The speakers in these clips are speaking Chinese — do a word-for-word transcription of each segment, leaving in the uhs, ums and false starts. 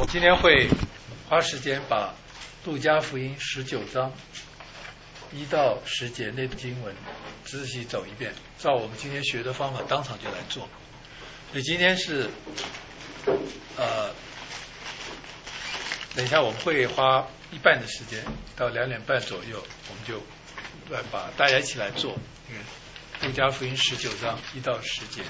我今天会花时间把路加福音十九章一到十节那段经文仔细走一遍，照我们今天学的方法当场就来做。所以今天是呃，等一下我们会花一半的时间到两点半左右，我们就来把大家一起来做路加福音十九章一到十节。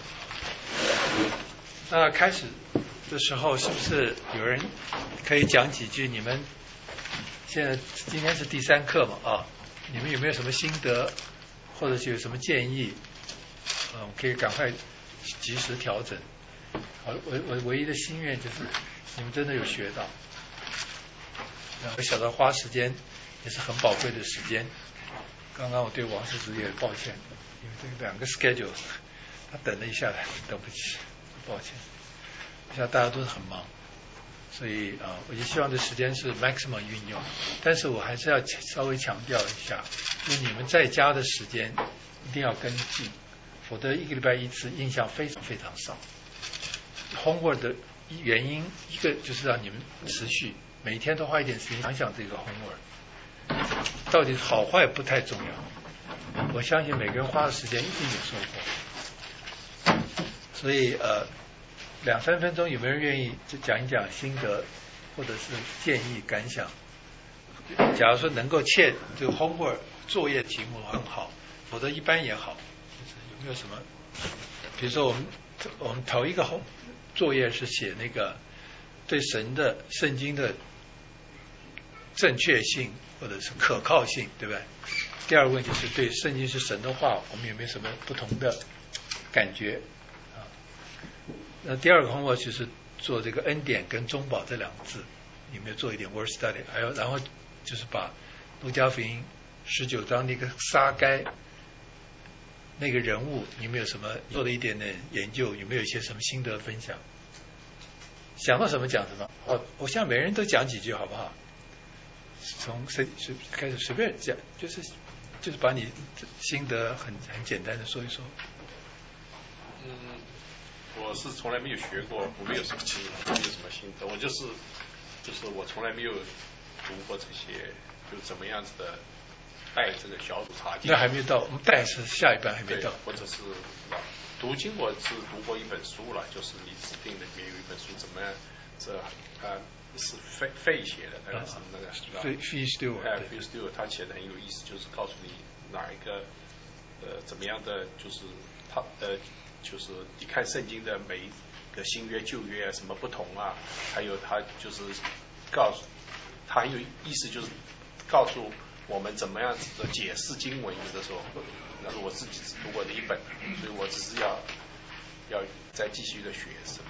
那开始的时候，是不是有人可以讲几句？你们现在今天是第三课嘛？啊，你们有没有什么心得，或者是有什么建议？嗯，可以赶快及时调整。好，我我唯一的心愿就是你们真的有学到。我晓得花时间也是很宝贵的时间。刚刚我对王世子也抱歉，因为这两个 schedule 他等了一下来，等不起，抱歉。现在大家都是很忙，所以啊、呃，我就希望这时间是 maximum 运用。但是我还是要稍微强调一下，就是你们在家的时间一定要跟进，否则一个礼拜一次印象非常非常少。homework 的原因一个就是让你们持续每天都花一点时间想想这个 homework 到底好坏不太重要，我相信每个人花的时间一定有收获。所以呃。两三分钟，有没有人愿意就讲一讲心得，或者是建议感想？假如说能够切这个 homework 作业题目很好，否则一般也好。就是有没有什么？比如说我们我们头一个 home 作业是写那个对神的圣经的正确性或者是可靠性，对不对？第二个问题是对圣经是神的话，我们有没有什么不同的感觉？那第二个 homework 就是做这个恩典跟中保这两个字，有没有做一点 word study？ 还有，然后就是把路加福音十九章那个撒该那个人物，有没有什么做了一点点研究？有没有一些什么心得分享？想到什么讲什么。我我想每人都讲几句好不好？从谁随开始随便讲，就是就是把你心得很很简单的说一说。 嗯。我是从来没有学过，我没有什么经验，没有什么心得。我就是就是我从来没有读过这些，就怎么样子的带这个小组查经。 那还没到，我们带是下一班还没到。 或者是读经，我是读过一本书了，就是李子定的里面有一本书，怎么样这啊是费费写的，那个是那个费费斯蒂尔， 哎费斯蒂尔他写的很有意思，就是告诉你哪一个呃怎么样的，就是他呃。就是你看圣经的每一个新约旧约啊什么不同啊，还有他就是告诉他很有意思，就是告诉我们怎么样子的解释经文。有的时候那是我自己读过的一本，所以我只是要要再继续的学什么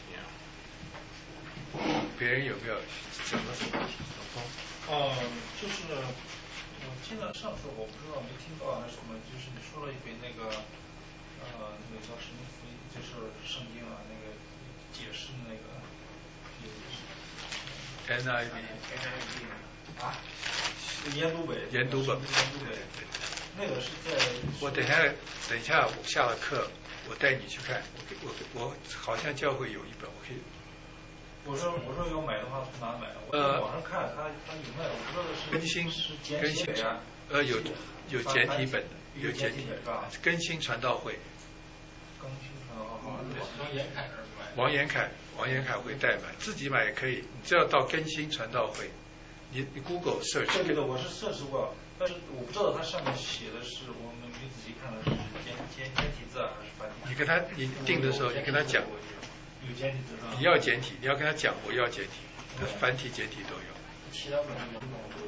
样。别人有没有讲到什么问题？ 嗯，就是我记得上次我不知道没听到还是什么，就是你说了一回那个呃，那个叫什么福音，就是圣经啊，那个解释那个 ，N I V， N I V 啊，研读本， 研读本， 研读本，那个是在。 我等一下，等一下，我下了课，我带你去看。我我我好像教会有一本，我可以。 我说我说要买的话，从哪买？我在网上看，他他有卖，我不知道是更新是简体本啊。 呃，有有简体本的，有简体本是吧？ 更新传道会。 更新传道会。 王延凯那儿买。 王延凯，王延凯会代买，自己买也可以。你只要到更新传道会，你你 Google search。 对的，我是 search 过，但是我不知道它上面写的是，我们没仔细看的是简简简体字还是繁体。 你跟他你订的时候，你跟他讲。 有简体字是吧？ 你要简体，你要跟他讲我要简体，繁体简体都有。 其他本文都有。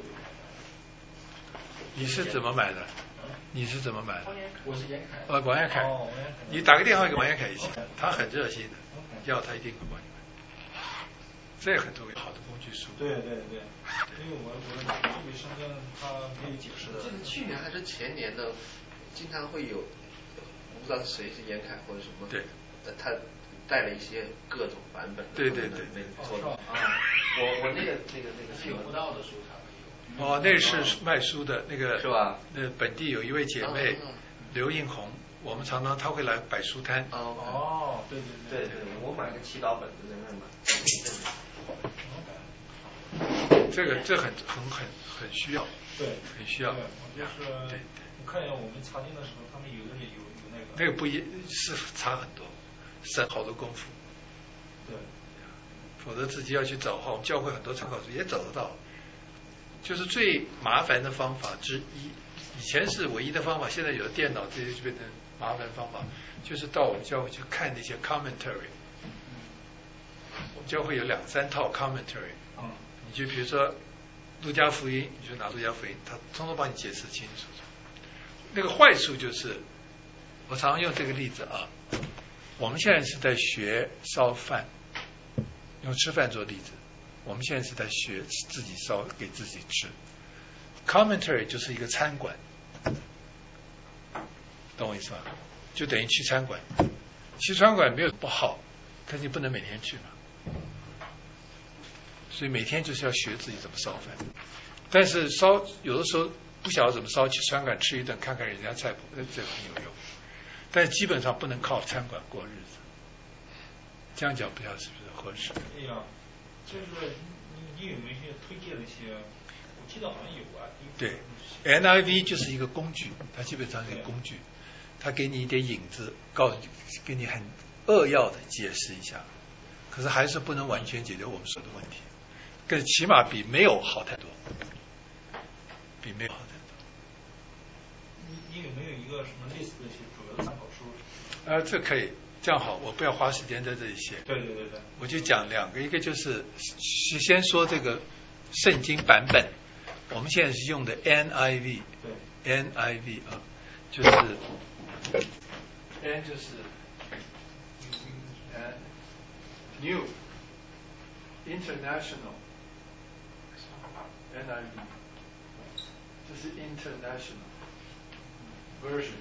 你是怎么买的？你是怎么买的？ 我是延凯。 呃，王延凯。 哦， 你打个电话给王延凯一下，他很热心的，要他一定会帮你买。这也很重要，好的工具书。 对对对，因为我我这个圣经他没有解释的。 这是去年还是前年的，经常会有，我不知道是谁是延凯或者什么。 对。 呃，他。带了一些各种版本的， 对对对， 那做的啊，我我那个那个那个是有不到的书才会有。 哦，那是卖书的那个是吧？ 那本地有一位姐妹刘映红，我们常常她会来摆书摊。 哦，对对对对，我买个祈祷本子在那儿买。 这个这很很很很需要， 对， 很需要。 对，我就是对， 我看见我们查经的时候，他们有的人有有那个。 那个不一是差很多，省好多功夫。 对。 否则自己要去找的话，我们教会很多参考书也找得到。就是最麻烦的方法之一，以前是唯一的方法，现在有了电脑，这些就变成麻烦方法。就是到我们教会去看那些 commentary， 我们教会有两三套 commentary， 你就比如说路加福音，你就拿路加福音，他通通帮你解释清楚。那个坏处就是，我常常用这个例子啊，我们现在是在学烧饭，用吃饭做例子。我们现在是在学自己烧给自己吃 ，commentary 就是一个餐馆，懂我意思吗？就等于去餐馆，去餐馆没有不好，可是你不能每天去嘛，所以每天就是要学自己怎么烧饭。但是烧有的时候不晓得怎么烧，去餐馆吃一顿，看看人家菜谱，这很有用。但基本上不能靠餐馆过日子，这样讲不晓得是不是合适？ 哎呀。就是你你有没有一些推荐的一些？我记得好像有啊。 对 ，N I V 就是一个工具，它基本上是一个工具，它给你一点影子，告诉你，给你很扼要的解释一下，可是还是不能完全解决我们说的问题，更起码比没有好太多，比没有好太多。 你你有没有一个什么类似的一些主要的参考书？ 呃，这可以。这样好，我不要花时间在这里写。 对对对对。 我就讲两个，一个就是先说这个圣经版本，我们现在是用的 N I V， 对 ，N I V 啊，就是 N 就是呃 New International N I V， 这是 International Version，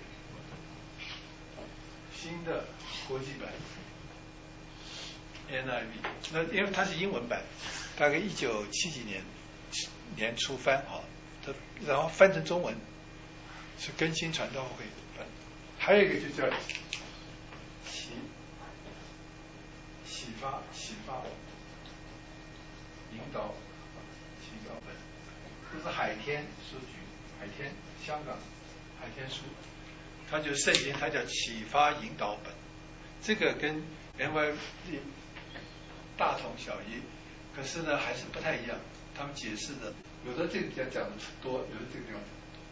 新的。国际版 N I V， 那因为它是英文版，大概一九七几年年初翻啊，它然后翻成中文是更新传道会翻，还有一个就叫启启发启发引导启导本，这是海天书局，海天香港海天书，它就是圣经，它叫启发引导本。这个跟 N I V 大同小异，可是呢还是不太一样。他们解释的有的这个讲讲的多，有的这个地方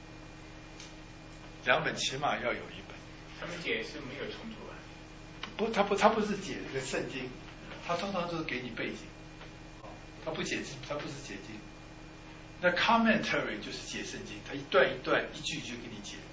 两本起码要有一本。 他们解释没有冲突啊？ 不，他不，他不是解这个圣经，他通常都是给你背景，他不解他不是解经。那 commentary 就是解圣经，他一段一段一句一句给你解。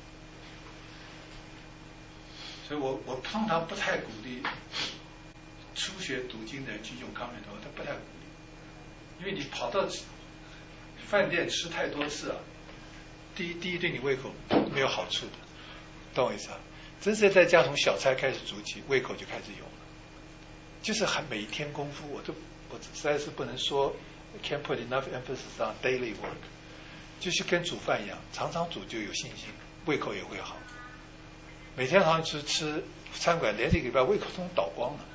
所以我我通常不太鼓励初学读经的人去用 commentary， 他不太鼓励，因为你跑到饭店吃太多次啊，第一第一对你胃口没有好处的，懂我意思啊？真是在家从小菜开始煮起，胃口就开始有了，就是很每一天功夫，我都我实在是不能说 can't put enough emphasis on daily work， 就是跟煮饭一样，常常煮就有信心，胃口也会好。每天好像吃吃餐馆，连这个礼拜胃口都倒光了，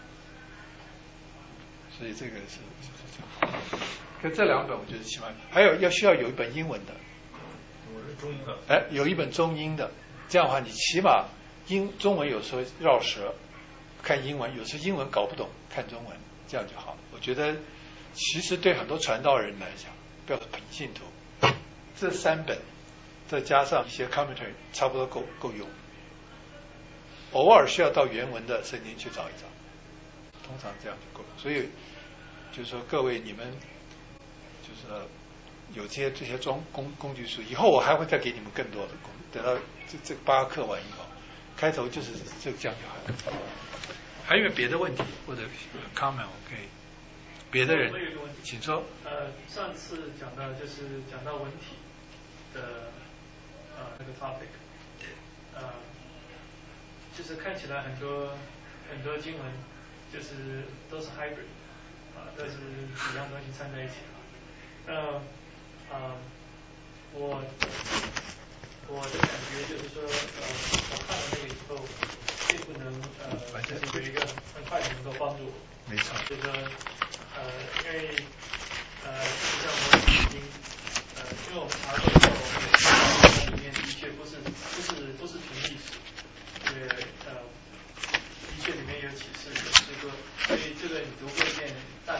所以这个是是这样。可这两本我觉得起码还有要需要有一本英文的， 我是中英的， 哎，有一本中英的，这样的话你起码英中文有时候绕舌，看英文有时候英文搞不懂，看中文这样就好。我觉得其实对很多传道人来讲，不要说信徒，这三本再加上一些 commentary， 差不多够够用。偶尔需要到原文的圣经去找一找，通常这样就够了。所以就是说，各位你们就是有这些这些装工工具书，以后我还会再给你们更多的工，等到这这八课完以后，开头就是这这样就好了。还有没有别的问题或者 comment？ 我可以，别的人， 我有一个问题， 请说。 呃，上次讲到就是讲到文体的呃那个 topic， 呃。就是看起来很多很多经文就是都是 hybrid 啊，都是几样东西掺在一起啊。那啊，我我的感觉就是说，呃，我看了那个以后，并不能呃，就是有一个很快的能够帮助我。 没错。 就是说，呃，因为呃，像我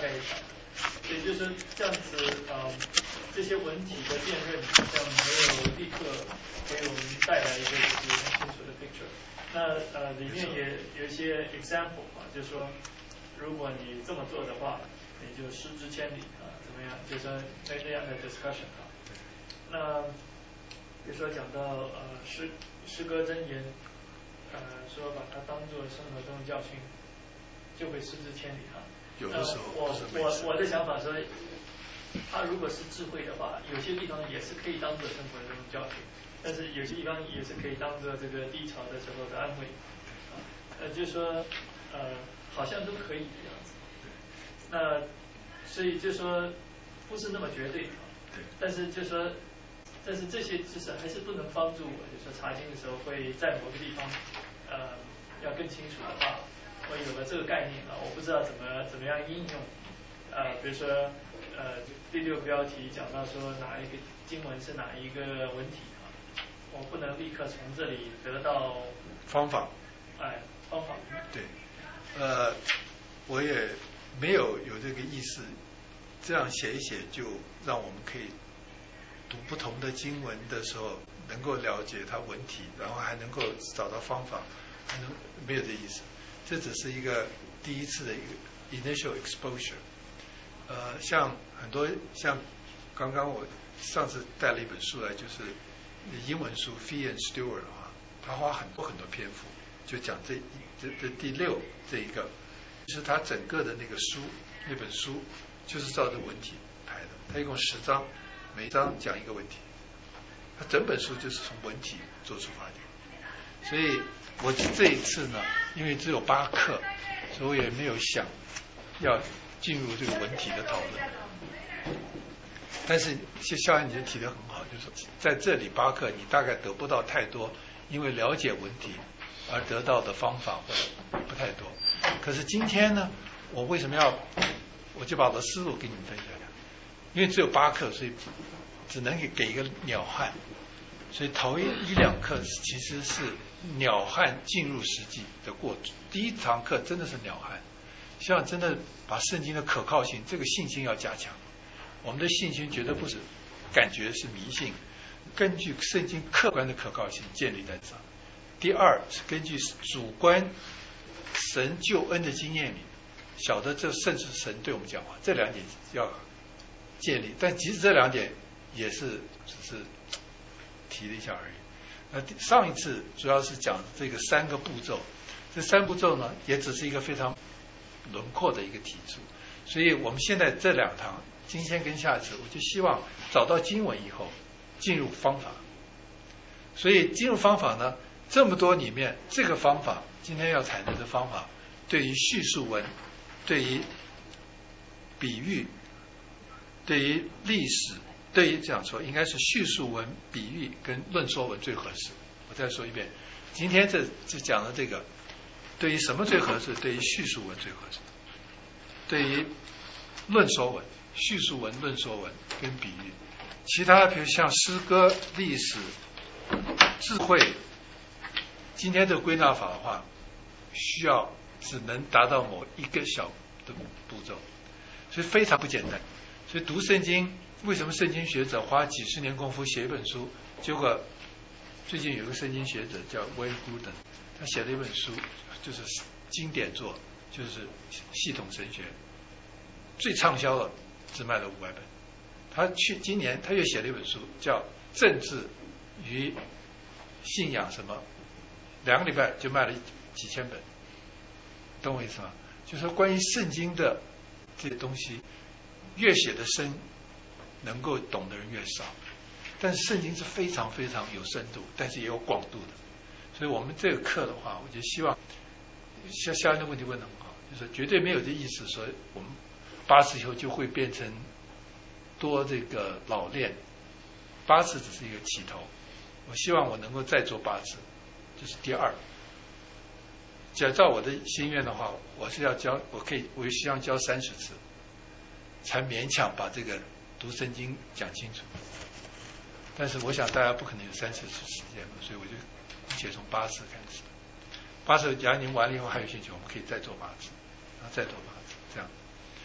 概也讲，所以就是说这样子，呃，这些文体的辨认好像没有立刻给我们带来一个就是很清楚的 picture。那呃里面也有一些 example 啊，就是说如果你这么做的话，你就失之千里啊，怎么样？就是说那那样的 discussion 啊。那比如说讲到呃诗诗歌箴言，呃说把它当作生活中的教训，就会失之千里啊。 有的时候我我我的想法说，他如果是智慧的话，有些地方也是可以当做生活中的教训，但是有些地方也是可以当做这个低潮的时候的安慰，啊，呃，就是说，呃，好像都可以的样子。那所以就说不是那么绝对，但是就说，但是这些知识还是不能帮助我，就说查经的时候会在某个地方，呃，要更清楚的话，我有了这个概念了，我不知道怎么怎么样应用，呃，比如说。呃，第六标题讲到说哪一个经文是哪一个文体啊，我不能立刻从这里得到方法。 哎，方法。 对，呃，我也没有有这个意思，这样写一写就让我们可以读不同的经文的时候能够了解它文体，然后还能够找到方法，还能没有这意思。这只是一个第一次的一个 initial exposure。呃，像很多像刚刚我上次带了一本书来，就是英文书 Fee and Stewart 的话，他花很多很多篇幅就讲这这这第六这一个，就是他整个的那个书那本书就是照着文体排的，他一共十章，每一章讲一个问题，他整本书就是从文体做出发点。所以我这一次呢，因为只有八课，所以我也没有想要进入这个文体的讨论，但是肖安你就提得很好，就是说在这里八课你大概得不到太多，因为了解文体而得到的方法或不太多。可是今天呢，我为什么要我就把我的思路给你们分享一下，因为只有八课，所以只能给给一个鸟汉，所以头一一两课其实是鸟汉进入实际的过程。第一堂课真的是鸟汉。希望真的把圣经的可靠性，这个信心要加强。我们的信心绝对不是感觉是迷信，根据圣经客观的可靠性建立在上。第二是根据主观神救恩的经验里，晓得这甚至神对我们讲话，这两点要建立。但即使这两点也是只是提了一下而已。那上一次主要是讲这个三个步骤，这三步骤呢也只是一个非常轮廓的一个提出，所以我们现在这两堂，今天跟下次，我就希望找到经文以后进入方法。所以进入方法呢，这么多里面，这个方法今天要谈的这方法，对于叙述文、对于比喻、对于历史、对于这样说，应该是叙述文、比喻跟论说文最合适。我再说一遍，今天这就讲的这个。对于什么最合适？对于叙述文最合适。对于论说文、叙述文、论说文跟比喻，其他比如像诗歌、历史、智慧，今天这个归纳法的话，需要只能达到某一个小的步骤，所以非常不简单。所以读圣经，为什么圣经学者花几十年功夫写一本书？结果最近有个圣经学者叫 Wayne Grudem， 他写了一本书。就是经典作，就是系统神学，最畅销的只卖了五百本。他去今年他又写了一本书，叫《政治与信仰》什么，两个礼拜就卖了几千本，懂我意思吗？就是说关于圣经的这些东西，越写的深，能够懂的人越少。但是圣经是非常非常有深度，但是也有广度的。所以我们这个课的话，我就希望。像下面的问题问得很好，就是绝对没有这意思说我们八次以后就会变成多这个老练，八次只是一个起头。我希望我能够再做八次，这是第二。假照我的心愿的话，我是要教，我可以，我希望教三十次，才勉强把这个读圣经讲清楚。但是我想大家不可能有三十次时间嘛，所以我就一切从八次开始。八次，假如您完了以后还有兴趣，我们可以再做八次，然后再做八次，这样。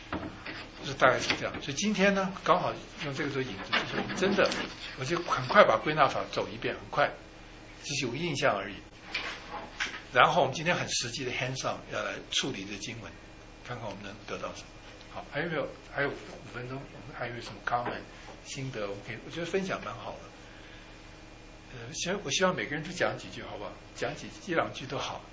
就是大概是这样。所以今天呢，刚好用这个做引子，就是我们真的，我就很快把归纳法走一遍，很快，只是有印象而已。然后我们今天很实际的 hands on 要来处理这经文，看看我们能得到什么。好，还有没有？还有五分钟，我们还有什么 comment 心得？我们可以，我觉得分享蛮好的。呃，希我希望每个人都讲几句，好不好？讲几一两句都好。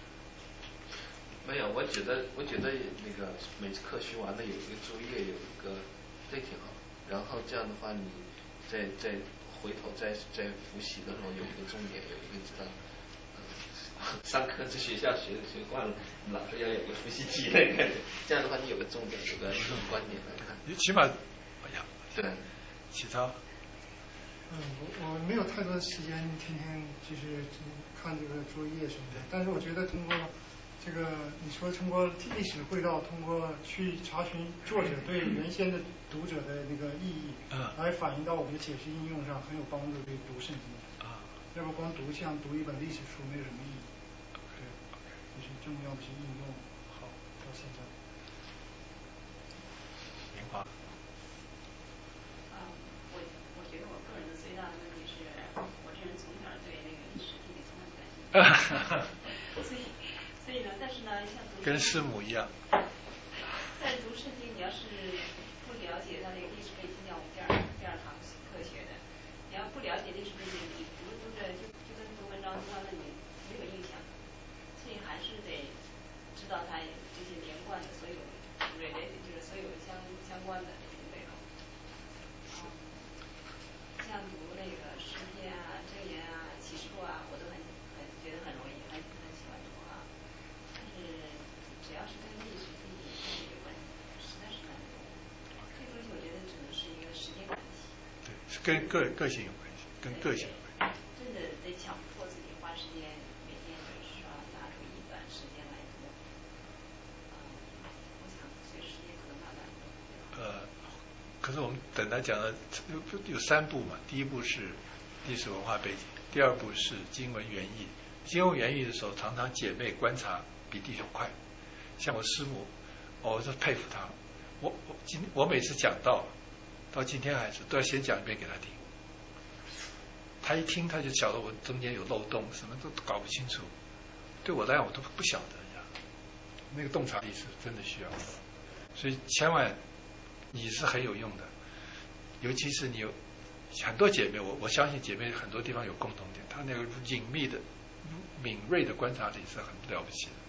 没有，我觉得我觉得那个每次课学完了有一个作业，有一个这挺好。然后这样的话，你再再回头再再复习的时候有一个重点，有一个知道。上课在学校学学惯了，老师要有个复习机的感觉。这样的话，你有个重点，有个观点来看。 你起码，哎呀， 对， 启超。 嗯，我我没有太多的时间天天就是看这个作业什么的，但是我觉得通过这个你说通过历史汇报，通过去查询作者对原先的读者的那个意义， 嗯， 来反映到我们的解释应用上很有帮助。对读圣经啊， 要不光读像读一本历史书没有什么意义。对，就是重要的是应用。好，到现在。 明华。 所以，所以呢，但是呢，像读跟师母一样。 在读圣经，你要是不了解它那个历史背景，像我们第二第二堂课学的，你要不了解历史背景，你读着读着就就跟读文章读到那里没有印象，所以还是得知道它这些连贯的所有 related 就是所有相相关的这些内容。嗯，像读那个诗篇啊、箴言啊、启示录啊，我都很。觉得很容易，很很喜欢读啊，但是只要是跟历史背景有关系，实在是难读。这个东西我觉得只能是一个时间问题。 对，是跟个个性有关系，跟个性有关系。 真的得强迫自己花时间，每天就是说拿出一段时间来读。嗯，我想随时间可能慢慢读。 呃，可是我们等他讲的有有三步嘛，第一步是历史文化背景，第二步是经文原意。经文原意的时候，常常姐妹观察比弟兄快。像我师母，我是佩服她。我我今我每次讲到到今天还是都要先讲一遍给她听。她一听，她就晓得我中间有漏洞，什么都搞不清楚。对我来讲，我都不晓得呀。那个洞察力是真的需要的，所以千万你是很有用的，尤其是你有很多姐妹，我我相信姐妹很多地方有共同点，她那个隐秘的。敏锐的观察力是很了不起的。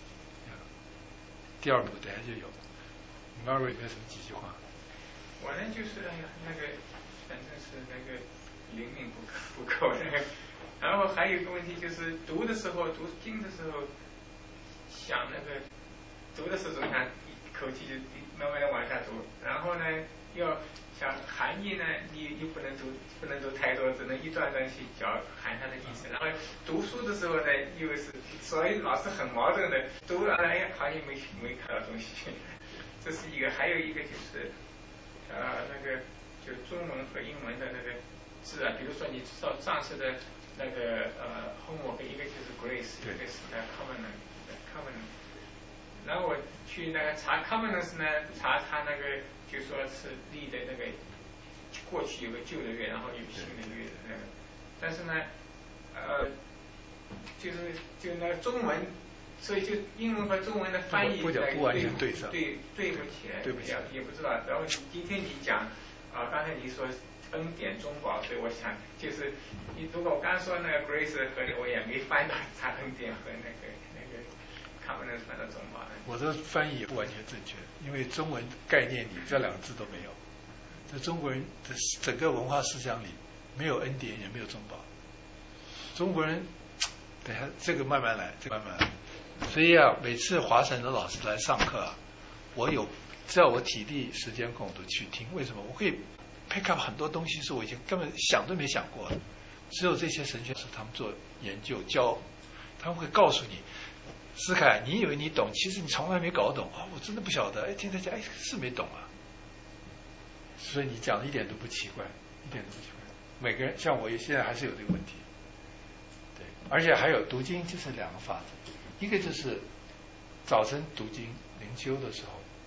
第二步等下就有。Mary 有没有什么几句话？ 我呢就是哎呀那个，反正是那个灵敏不不够那个。然后还有一个问题就是读的时候，读经的时候，想那个读的时候总想一口气就慢慢的往下读，然后呢要想含义呢，你又不能读不能读太多，只能一段段去讲含它的意思。然后读书的时候呢，又是所以老是很矛盾的，读了哎呀好像没没看到东西。这是一个，还有一个就是呃那个就中文和英文的那个字啊，比如说你知道上次的那个呃 homework 一个就是 grace， 一个是 covenant covenant。然后我去那个查 covenant 呢，查他那个。就说是立的那个过去有个旧的约，然后有新的约的那个，但是呢，呃，就是就那个中文，所以就英文和中文的翻译不不不完全对上， 对对不起来， 对不起来， 也不知道。然后今天你讲啊、呃，刚才你说恩典中保，所以我想就是你如果我刚刚说那个 grace 和我也没翻到查恩典和那个那个 covenant 翻到中保。 我的翻译也不完全正确，因为中文概念里这两个字都没有，在中国人的整个文化思想里没有恩典也没有中保。中国人，等下这个慢慢来，这个慢慢来。所以啊，每次华神的老师来上课啊，我有只要我体力时间空，我都去听。为什么？我可以 pick up 很多东西是我以前根本想都没想过的。只有这些神学师他们做研究教，他们会告诉你。思凯，你以为你懂，其实你从来没搞懂啊、哦！我真的不晓得，哎，听他讲，哎，是没懂啊。所以你讲的一点都不奇怪，一点都不奇怪。每个人像我现在还是有这个问题，对，而且还有读经就是两个法子，一个就是早晨读经灵修的时候，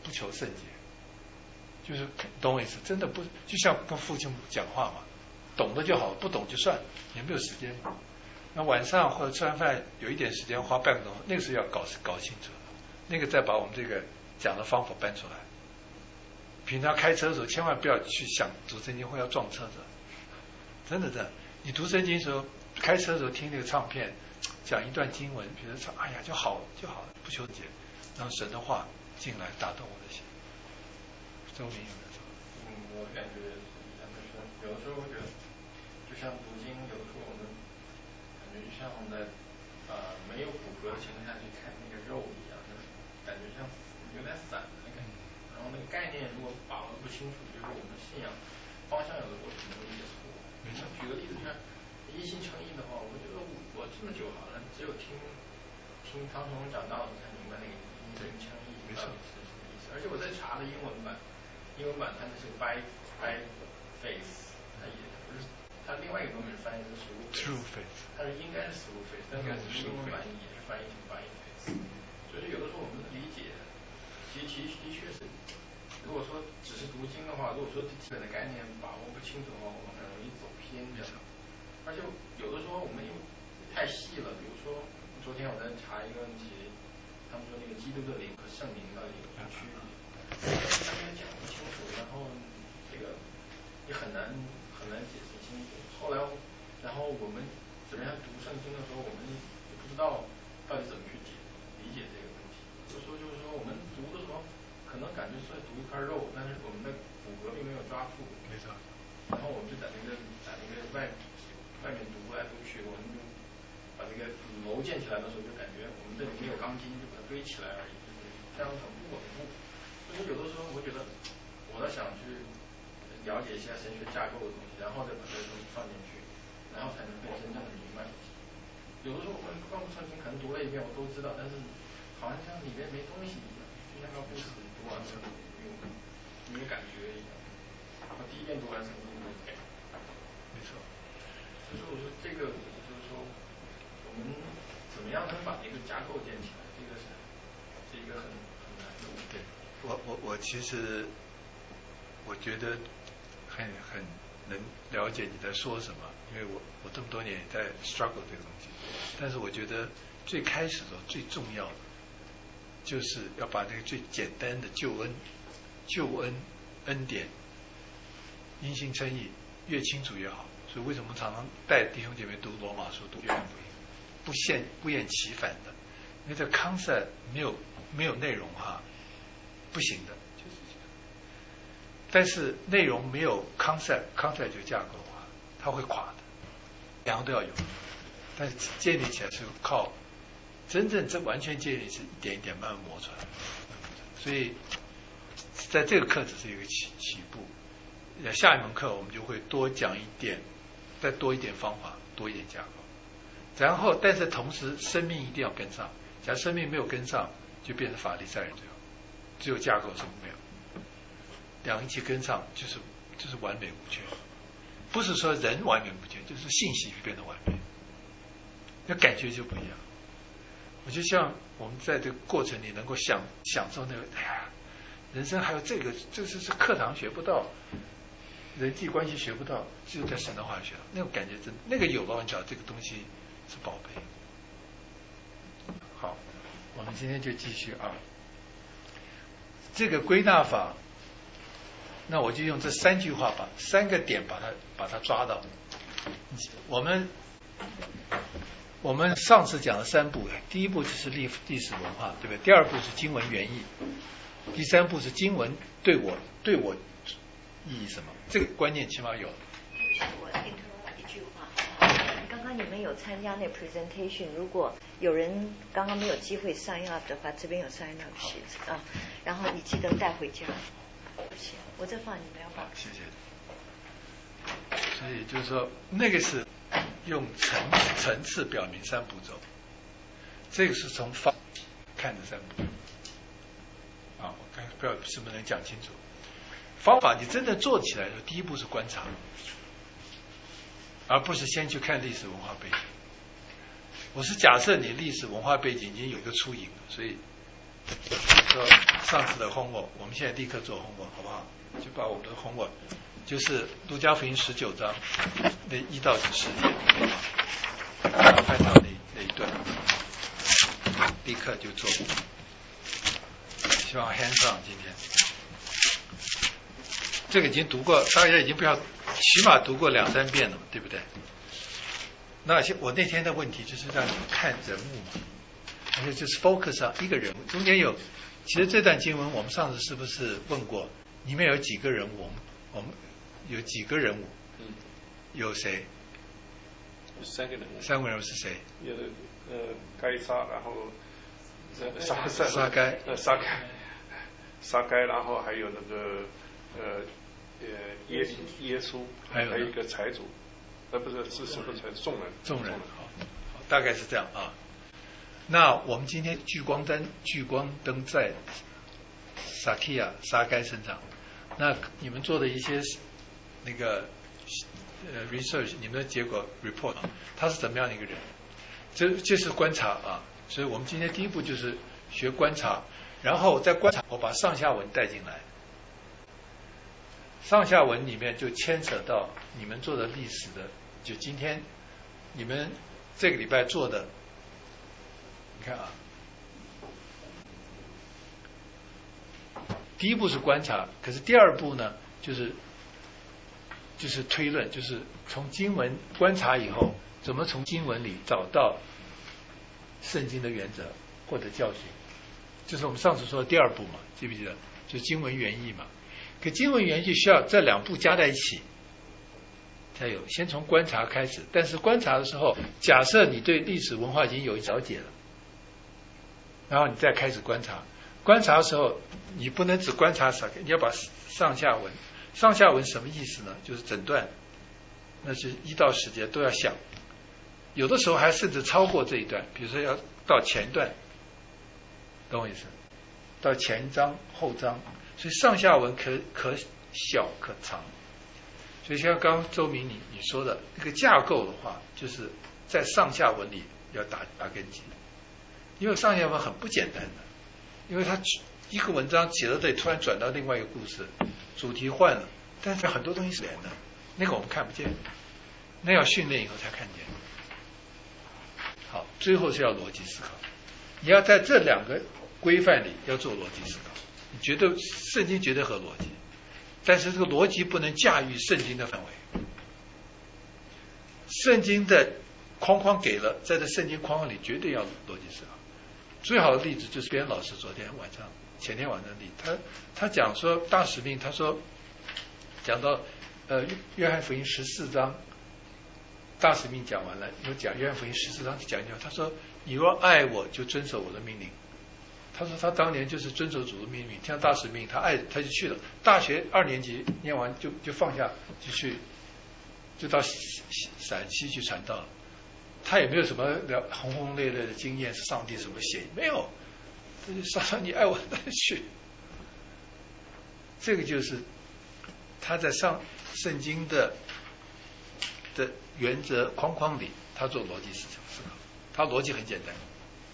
不求甚解，就是懂我意思，真的不就像跟父亲讲话嘛，懂得就好，不懂就算，也没有时间嘛。那晚上或者吃完饭有一点时间花半个钟头，那个是要搞搞清楚，那个再把我们这个讲的方法搬出来。平常开车的时候千万不要去想读圣经会要撞车子，真的真的。你读圣经的时候，开车的时候听那个唱片，讲一段经文，觉得唱哎呀就好就好了，不求解，让神的话进来打动我的心。周明有没有说？ 嗯，我感觉两个是，有的时候我觉得，就像读经，有的时候我们感觉就像在呃没有骨骼的情况下去看那个肉一样，就是感觉像有点散的感觉。然后那个概念如果把握不清楚，就是我们信仰方向有的时候可能会理解错误。没错。举个例子，就像一心诚意的话，我觉得我这么久好像只有听听汤从容讲道才明白那个一心诚意到底是什么意思。而且我在查的英文版。英文版它那是 by by face， 它也不是，它另外一个版本翻译是 true face， 它是应该是 true face， 但是我们英文版也是翻译成 by face， 所以有的时候我们理解，其实其实的确是，如果说只是读经的话，如果说基本的概念把握不清楚的话，我们很容易走偏这样。而且有的时候我们又太细了，比如说昨天我在查一个问题，他们说那个基督的灵和圣灵到底有什么区别？他们讲不清楚，然后这个也很难很难解释清楚。后来，然后我们怎么样读圣经的时候，我们也不知道到底怎么去解理解这个问题。有时候就是说，我们读的时候，可能感觉是在读一块肉，但是我们的骨骼并没有抓住。 没错。 然后我们就在那个在那个外外面读来读去，我们就把这个楼建起来的时候，就感觉我们这里没有钢筋，就把它堆起来而已，就是这样很不稳固。所以有的时候我觉得我在想去了解一下神学架构的东西，然后再把这个东西放进去，然后才能更真正的明白。有的时候我们光读圣经可能读了一遍我都知道，但是好像像里面没东西一样，就像个故事读完了没有没有感觉一样。我第一遍读完圣经就改。 没错。 所以我说这个就是说我们怎么样能把这个架构建起来，这个是是一个很很难的问题。 我我我其实我觉得很很能了解你在说什么，因为我我这么多年也在 struggle 这个东西，但是我觉得最开始的时候最重要的就是要把这个最简单的救恩、救恩、恩典、因信称义越清楚越好。所以为什么常常带弟兄姐妹读罗马书读越不不厌不厌其烦的，因为这 concept 没有没有内容哈。不行的，就是这样。但是内容没有 concept，concept 就架构啊，它会垮的。两个都要有，但是建立起来是靠真正这完全建立是一点一点慢慢磨出来的。所以在这个课只是一个起起步，下一门课我们就会多讲一点，再多一点方法，多一点架构。然后，但是同时生命一定要跟上。假如生命没有跟上，就变成法利赛人最后。只有架构什么没有，两个一起跟上就是就是完美无缺，不是说人完美无缺，就是信息变得完美，那感觉就不一样。我就像我们在这个过程里能够享享受那个，哎呀，人生还有这个，这是是课堂学不到，人际关系学不到，只有在神的话学到，那种感觉真，那个有了，你知道这个东西是宝贝。好，我们今天就继续啊。这个归纳法，那我就用这三句话把三个点把它把它抓到。我们我们上次讲了三步，第一步就是历历史文化，对不对？第二步是经文原意，第三步是经文对我对我意义什么？这个观念起码有。 我 interrupt 一句话，刚刚你们有参加那 presentation， 如果有人刚刚没有机会 sign up 的话，这边有 sign up sheet 啊，然后你记得带回家。行，我再放你们要放。 谢谢。所以就是说，那个是用层层次表明三步骤，这个是从方看的三步。啊，我看不知道是不是能讲清楚。方法你真正做起来的第一步是观察，而不是先去看历史文化背景。我是假设你历史文化背景已经有一个初影了，所以说上次的 homework， 我们现在立刻做 homework， 好不好？就把我们的 homework， 就是路加福音十九章那一到第十节，看到那那一段，立刻就做。希望 hands on 今天。这个已经读过，大家已经不要，起码读过两三遍了，对不对？那我那天的问题就是让你看人物嘛，而且就是 focus 上一个人物，中间有，其实这段经文我们上次是不是问过，里面有几个人物？我们我们有几个人物？ 嗯， 有谁？ 有三个人物。 三个人物是谁？ 有呃该撒，然后撒撒撒该， 呃撒该，撒该，然后还有那个呃呃耶耶稣， 还有还有一个财主。呃，不是，是什么才众人？ 众人，好，好，大概是这样啊。那我们今天聚光灯，聚光灯在撒基亚、撒该身上。那你们做的一些那个呃 research， 你们的结果 report， 他是怎么样的一个人？这这是观察啊。所以我们今天第一步就是学观察，然后在观察，我把上下文带进来。上下文里面就牵扯到你们做的历史的。就今天你们这个礼拜做的，你看啊，第一步是观察，可是第二步呢，就是就是推论，就是从经文观察以后，怎么从经文里找到圣经的原则或者教训，就是我们上次说的第二步嘛，记不记得？就是经文原意嘛。可经文原意需要这两步加在一起。才有，先从观察开始，但是观察的时候，假设你对历史文化已经有了解了，然后你再开始观察。观察的时候，你不能只观察啥，你要把上下文，上下文什么意思呢？就是整段，那是一到十节都要想，有的时候还甚至超过这一段，比如说要到前段，懂我意思？到前章后章，所以上下文可可小可长。所以像刚刚周明你你说的那个架构的话，就是在上下文里要打打根基，因为上下文很不简单的，因为它一个文章写到这里，突然转到另外一个故事，主题换了，但是很多东西是连的，那个我们看不见，那要训练以后才看见。好，最后是要逻辑思考，你要在这两个规范里要做逻辑思考，你觉得圣经绝对合逻辑。但是这个逻辑不能驾驭圣经的范围，圣经的框框给了，在这圣经框框里绝对要逻辑思考。最好的例子就是边老师昨天晚上、前天晚上的例子，他他讲说大使命，他说讲到呃约翰福音十四章，大使命讲完了，又讲约翰福音十四章就讲一讲，他说你若爱我，就遵守我的命令。他说他当年就是遵守主的命令，像大使命，他爱他就去了。大学二年级念完就就放下，就去就到陕西去传道了。他也没有什么了轰轰烈烈的经验，是上帝什么写没有，他就上上你爱我去。这个就是他在上圣经的的原则框框里，他做逻辑思考，他逻辑很简单。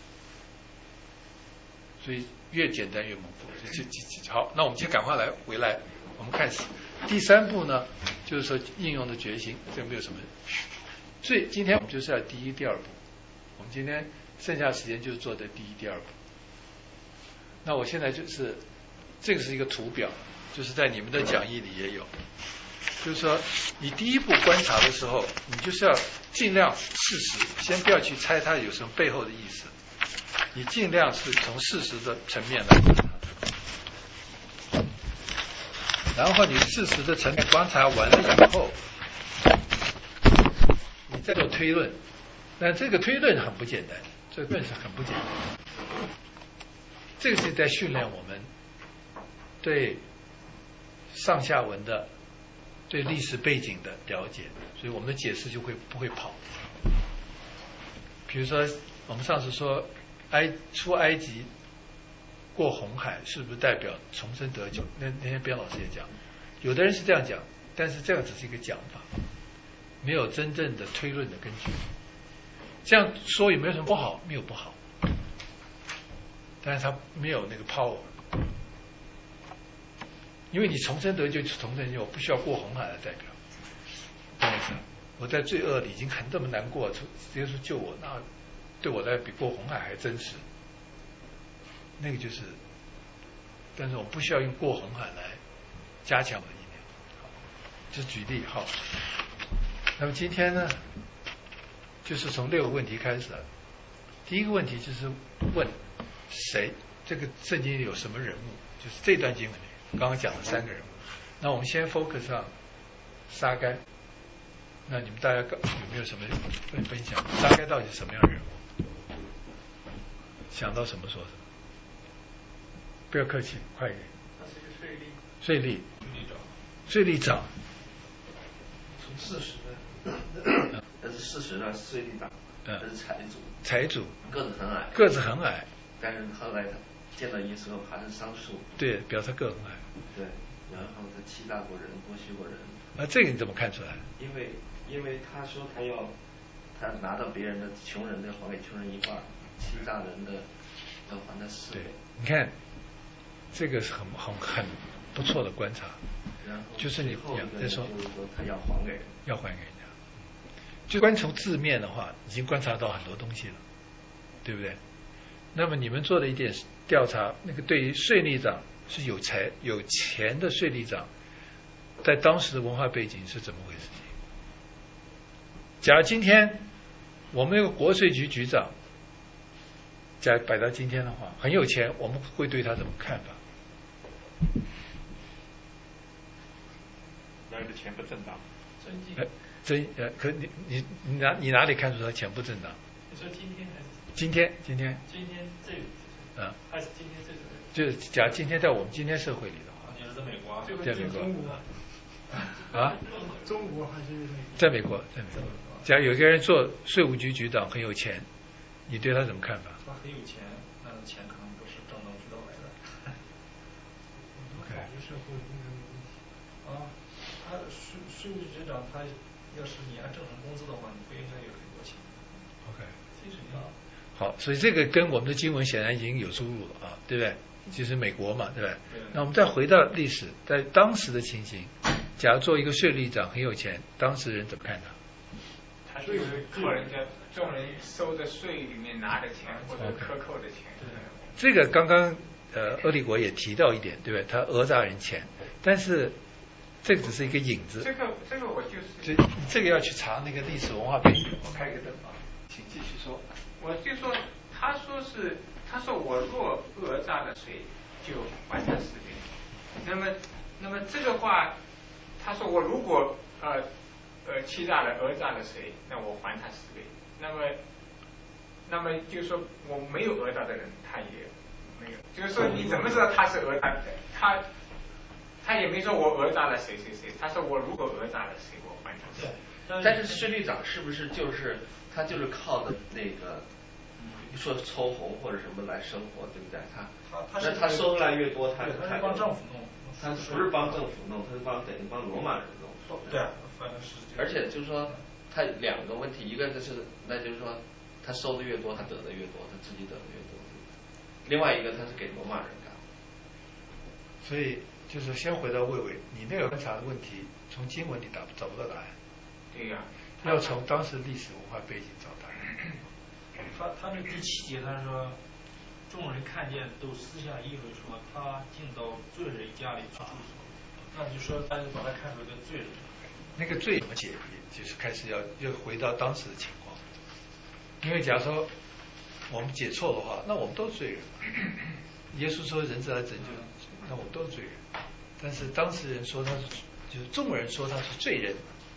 所以越简单越丰富。就就好，那我们先赶快来回来，我们看第三步呢，就是说应用的决心，这没有什么。所以今天我们就是要第一、第二步。我们今天剩下时间就是做的第一、第二步。那我现在就是这个是一个图表，就是在你们的讲义里也有，就是说你第一步观察的时候，你就是要尽量事实，先不要去猜它有什么背后的意思。你尽量是从事实的层面来观察，然后你事实的层面观察完了以后，你再做推论。但这个推论很不简单，这个论是很不简单。这个是在训练我们对上下文的、对历史背景的了解，所以我们的解释就会不会跑。比如说，我们上次说。埃出埃及过红海是不是代表重生得救？那那天边老师也讲，有的人是这样讲，但是这样只是一个讲法，没有真正的推论的根据。这样说有没有什么不好？没有不好，但是他没有那个 power， 因为你重生得救就重生得救，我不需要过红海来代表，懂我意思？我在罪恶里已经很这么难过，耶稣救我，那对我来比过红海还真实。那个就是，但是我不需要用过红海来加强我的意念。就举例好，那么今天呢，就是从六个问题开始了。第一个问题就是问谁，这个圣经里有什么人物？就是这段经文里刚刚讲的三个人物。那我们先 focus 上撒该。那你们大家有没有什么分分享？撒该到底是什么样的人物？想到什么说什么。不要客气，快一点。 他是一个税吏。 税吏。 税吏长。 税吏长。 从事实的。但是事实呢，税吏长，他是财主。 财主。 个子很矮。 个子很矮。 但是后来他见到耶稣后，爬成桑树。 对，表示他个子很矮。 对，然后他欺诈过人，剥削过人。 啊，这个你怎么看出来？ 因为因为他说他要他拿到别人的穷人的还给穷人一半，欺诈人的要还他四倍。 你看。这个是很很很不错的观察，就是你再说他要还给人， 要还给人家，就光从字面的话，已经观察到很多东西了，对不对？那么你们做了一点调查，那个对于税吏长是有财有钱的税吏长，在当时的文化背景是怎么回事？假如今天我们有个国税局局长，假如摆到今天的话，很有钱，我们会对他怎么看法？ 那个钱不正当， 真经。 真呃，可你你你哪你哪里看出他钱不正当？ 你说今天还是？今天今天。 今天这个。 啊。 还是今天这个。 就是假如今天在我们今天社会里的话。 你是在美国？ 在美国。 中国。 啊？ 中国还是？ 在美国，在美国。假如有个人做税务局局长很有钱，你对他怎么看法？ 他很有钱，那钱可能不是正当渠道来的。 OK。 社会应该没问题。 啊，他税税务局局长，他要是你按正常工资的话，你不应该有很多钱。 OK。 薪水高。 好，所以这个跟我们的经文显然已经有出入了啊，对不对？其实美国嘛，对不对？ 对。 那我们再回到历史，在当时的情形，假如做一个税吏长很有钱，当时人怎么看他？ 他就是靠人家众人收的税里面拿的钱或者克扣的钱。 这个刚刚呃俄立国也提到一点，对不对？他讹诈人钱，但是这只是一个影子。 这个这个我就是。 这这个要去查那个历史文化背景。我开个灯啊，请继续说。 我就说，他说是，他说我若讹诈了谁，就还他十倍。那么那么这个话，他说我如果呃。呃，欺诈了、讹诈了谁？那我还他十倍。那么，那么就是说，我没有讹诈的人，他也没有。就是说，你怎么知道他是讹诈的？他他也没说我讹诈了谁谁谁，他说我如果讹诈了谁，我还他十倍。 但是税吏长是不是就是他就是靠的那个，说抽红或者什么来生活，对不对？他他那他收来越多，他他是帮政府弄， 他不是帮政府弄，他是帮等于帮罗马人弄。 对，反正是。 而且就是说，他两个问题，一个就是，那就是说，他收的越多，他得的越多，他自己得的越多。另外一个，他是给罗马人干。 所以就是先回到魏魏，你那个观察的问题，从经文里找找不到答案。 对呀、 啊。要从当时历史文化背景找答案。 他他那第七节他说，众人看见都私下议论说，他进到罪人家里去住宿。那就说，他就把他看作一个罪人。 那个罪怎么解？就是开始要要回到当时的情况。因为假如说我们解错的话，那我们都是罪人。耶稣说人子来拯救，那我们都是罪人。但是当时人说他是，就是众人说他是罪人，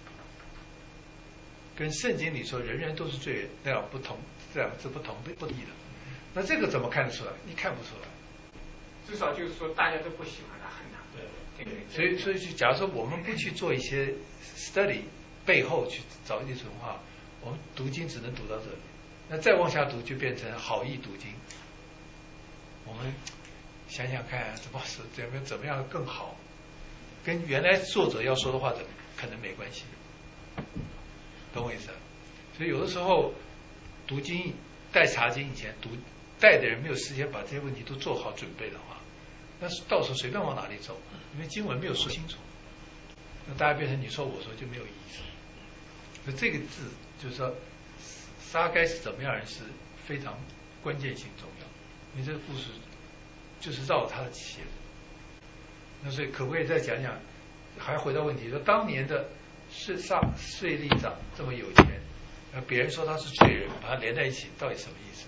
跟圣经里说人人都是罪人，那样不同，这样是不同的不同的。那这个怎么看得出来？你看不出来。 至少就是说，大家都不喜欢他，恨他。 对对。所以，所以就假如说我们不去做一些 study 背后去找历史文化，我们读经只能读到这里。那再往下读就变成好意读经。我们想想看，怎么是怎么怎么样更好，跟原来作者要说的话怎么可能没关系，懂我意思？所以有的时候读经带查经以前读带的人没有时间把这些问题都做好准备的话， 那是到时候随便往哪里走，因为经文没有说清楚，那大家变成你说我说就没有意思。所以这个字就是说，撒该是怎么样人是非常关键性重要，因为这个故事就是绕他的线。那所以可不可以再讲讲？还回到问题，说当年的是撒税吏长这么有钱，呃，别人说他是罪人，把他连在一起，到底什么意思？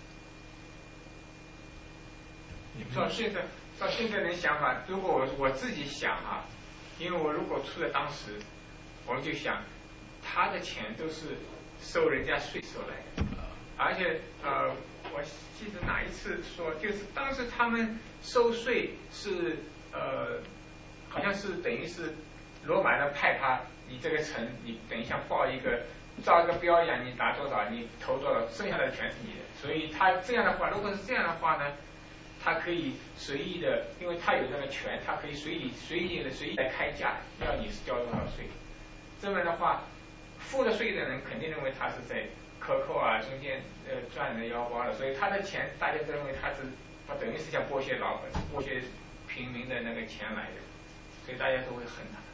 你们照现在照现在人想法，如果我我自己想啊，因为我如果处在当时，我就想他的钱都是收人家税收来的，而且呃，我记得哪一次说，就是当时他们收税是呃，好像是等于是罗马人派他，你这个城你等于像报一个照一个标一样，你拿多少你投多少，剩下的全是你的。所以他这样的话，如果是这样的话呢，他可以随意的，因为他有那个权，他可以随意随意的随意来开价，要你是交多少税。这么的话，付了税的人肯定认为他是在克扣啊，中间呃赚人的腰包了，所以他的钱大家都认为他是，他等于是像剥削老百剥削平民的那个钱来的，所以大家都会恨他。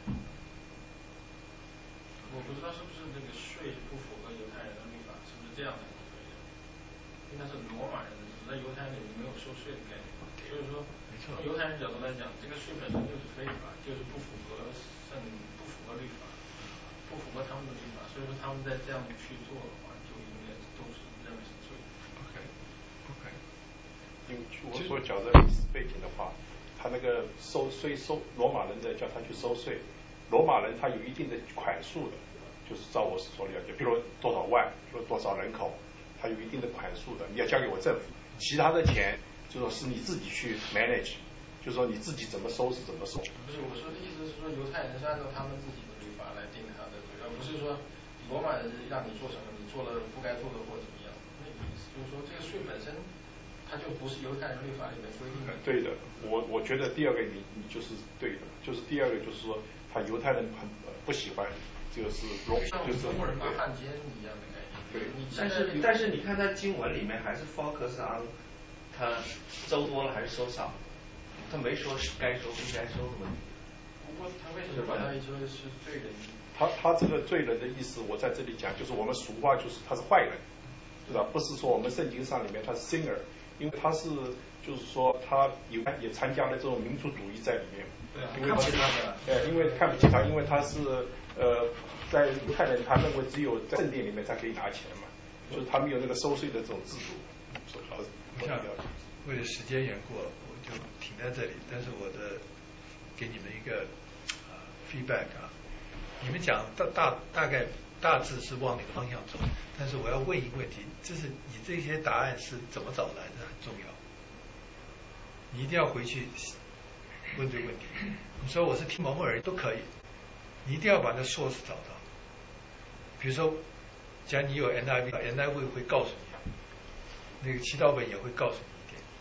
我不知道是不是那个税不符合犹太人的律法，是不是这样的？因为他是罗马人，在犹太人里面没有收税的概念，所以说从犹太人角度来讲，这个税本身就是非法，就是不符合圣不符合律法，不符合他们的律法，所以说他们在这样去做的话，就应该都是认为是罪。 OK OK， 因为我所讲的历史背景的话，他那个收税收罗马人的叫他去收税，罗马人他有一定的款数的，就是照我所了解，比如多少万，比如多少人口。它有一定的款数的，你要交给我政府，其他的钱就说是你自己去 manage， 就是说你自己怎么收是怎么收。 不是我说的意思是说，犹太人是按照他们自己的律法来定他的罪，而不是说罗马人让你做什么，你做了不该做的或怎么样。那个意思就是说，这个税本身它就不是犹太人律法里面规定的。 对的，我我觉得第二个你你就是对的，就是第二个就是说，他犹太人很不喜欢，就是罗就是中国人把汉奸一样的概念。 对， 但是但是你看他经文里面还是 focus on 他收多了还是收少，他没说是该收不该收的问题。 不过他为什么把他说是罪人？ 他他这个罪人的意思，我在这里讲，就是我们俗话就是他是坏人，对吧？不是说我们圣经上里面他是 sinner， 因为他是就是说他有也参加了这种民族主义在里面。 对啊， 因为看不起他的。 呃，因为看不起他，因为他是呃。在犹太人，他认为只有在圣殿里面才可以拿钱嘛，就是他们有那个收税的这种制度。所以好， 我想为了时间缘故，我就停在这里。但是我的给你们一个呃 feedback 啊，你们讲大大大概大致是往哪个方向走，但是我要问一个问题，就是你这些答案是怎么找来的很重要，你一定要回去问这个问题。你说我是听某某人都可以，你一定要把那 source 找到。比如说，假如你有 N I V，N I V 会告诉你，那个祈祷本也会告诉你一点。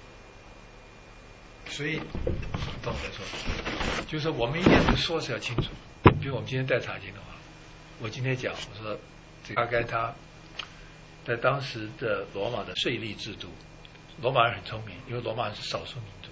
所以，懂我说，就是说我们一定要说是要清楚。比如我们今天带查经的话，我今天讲，我说这大概他在当时的罗马的税吏制度，罗马人很聪明，因为罗马人是少数民族。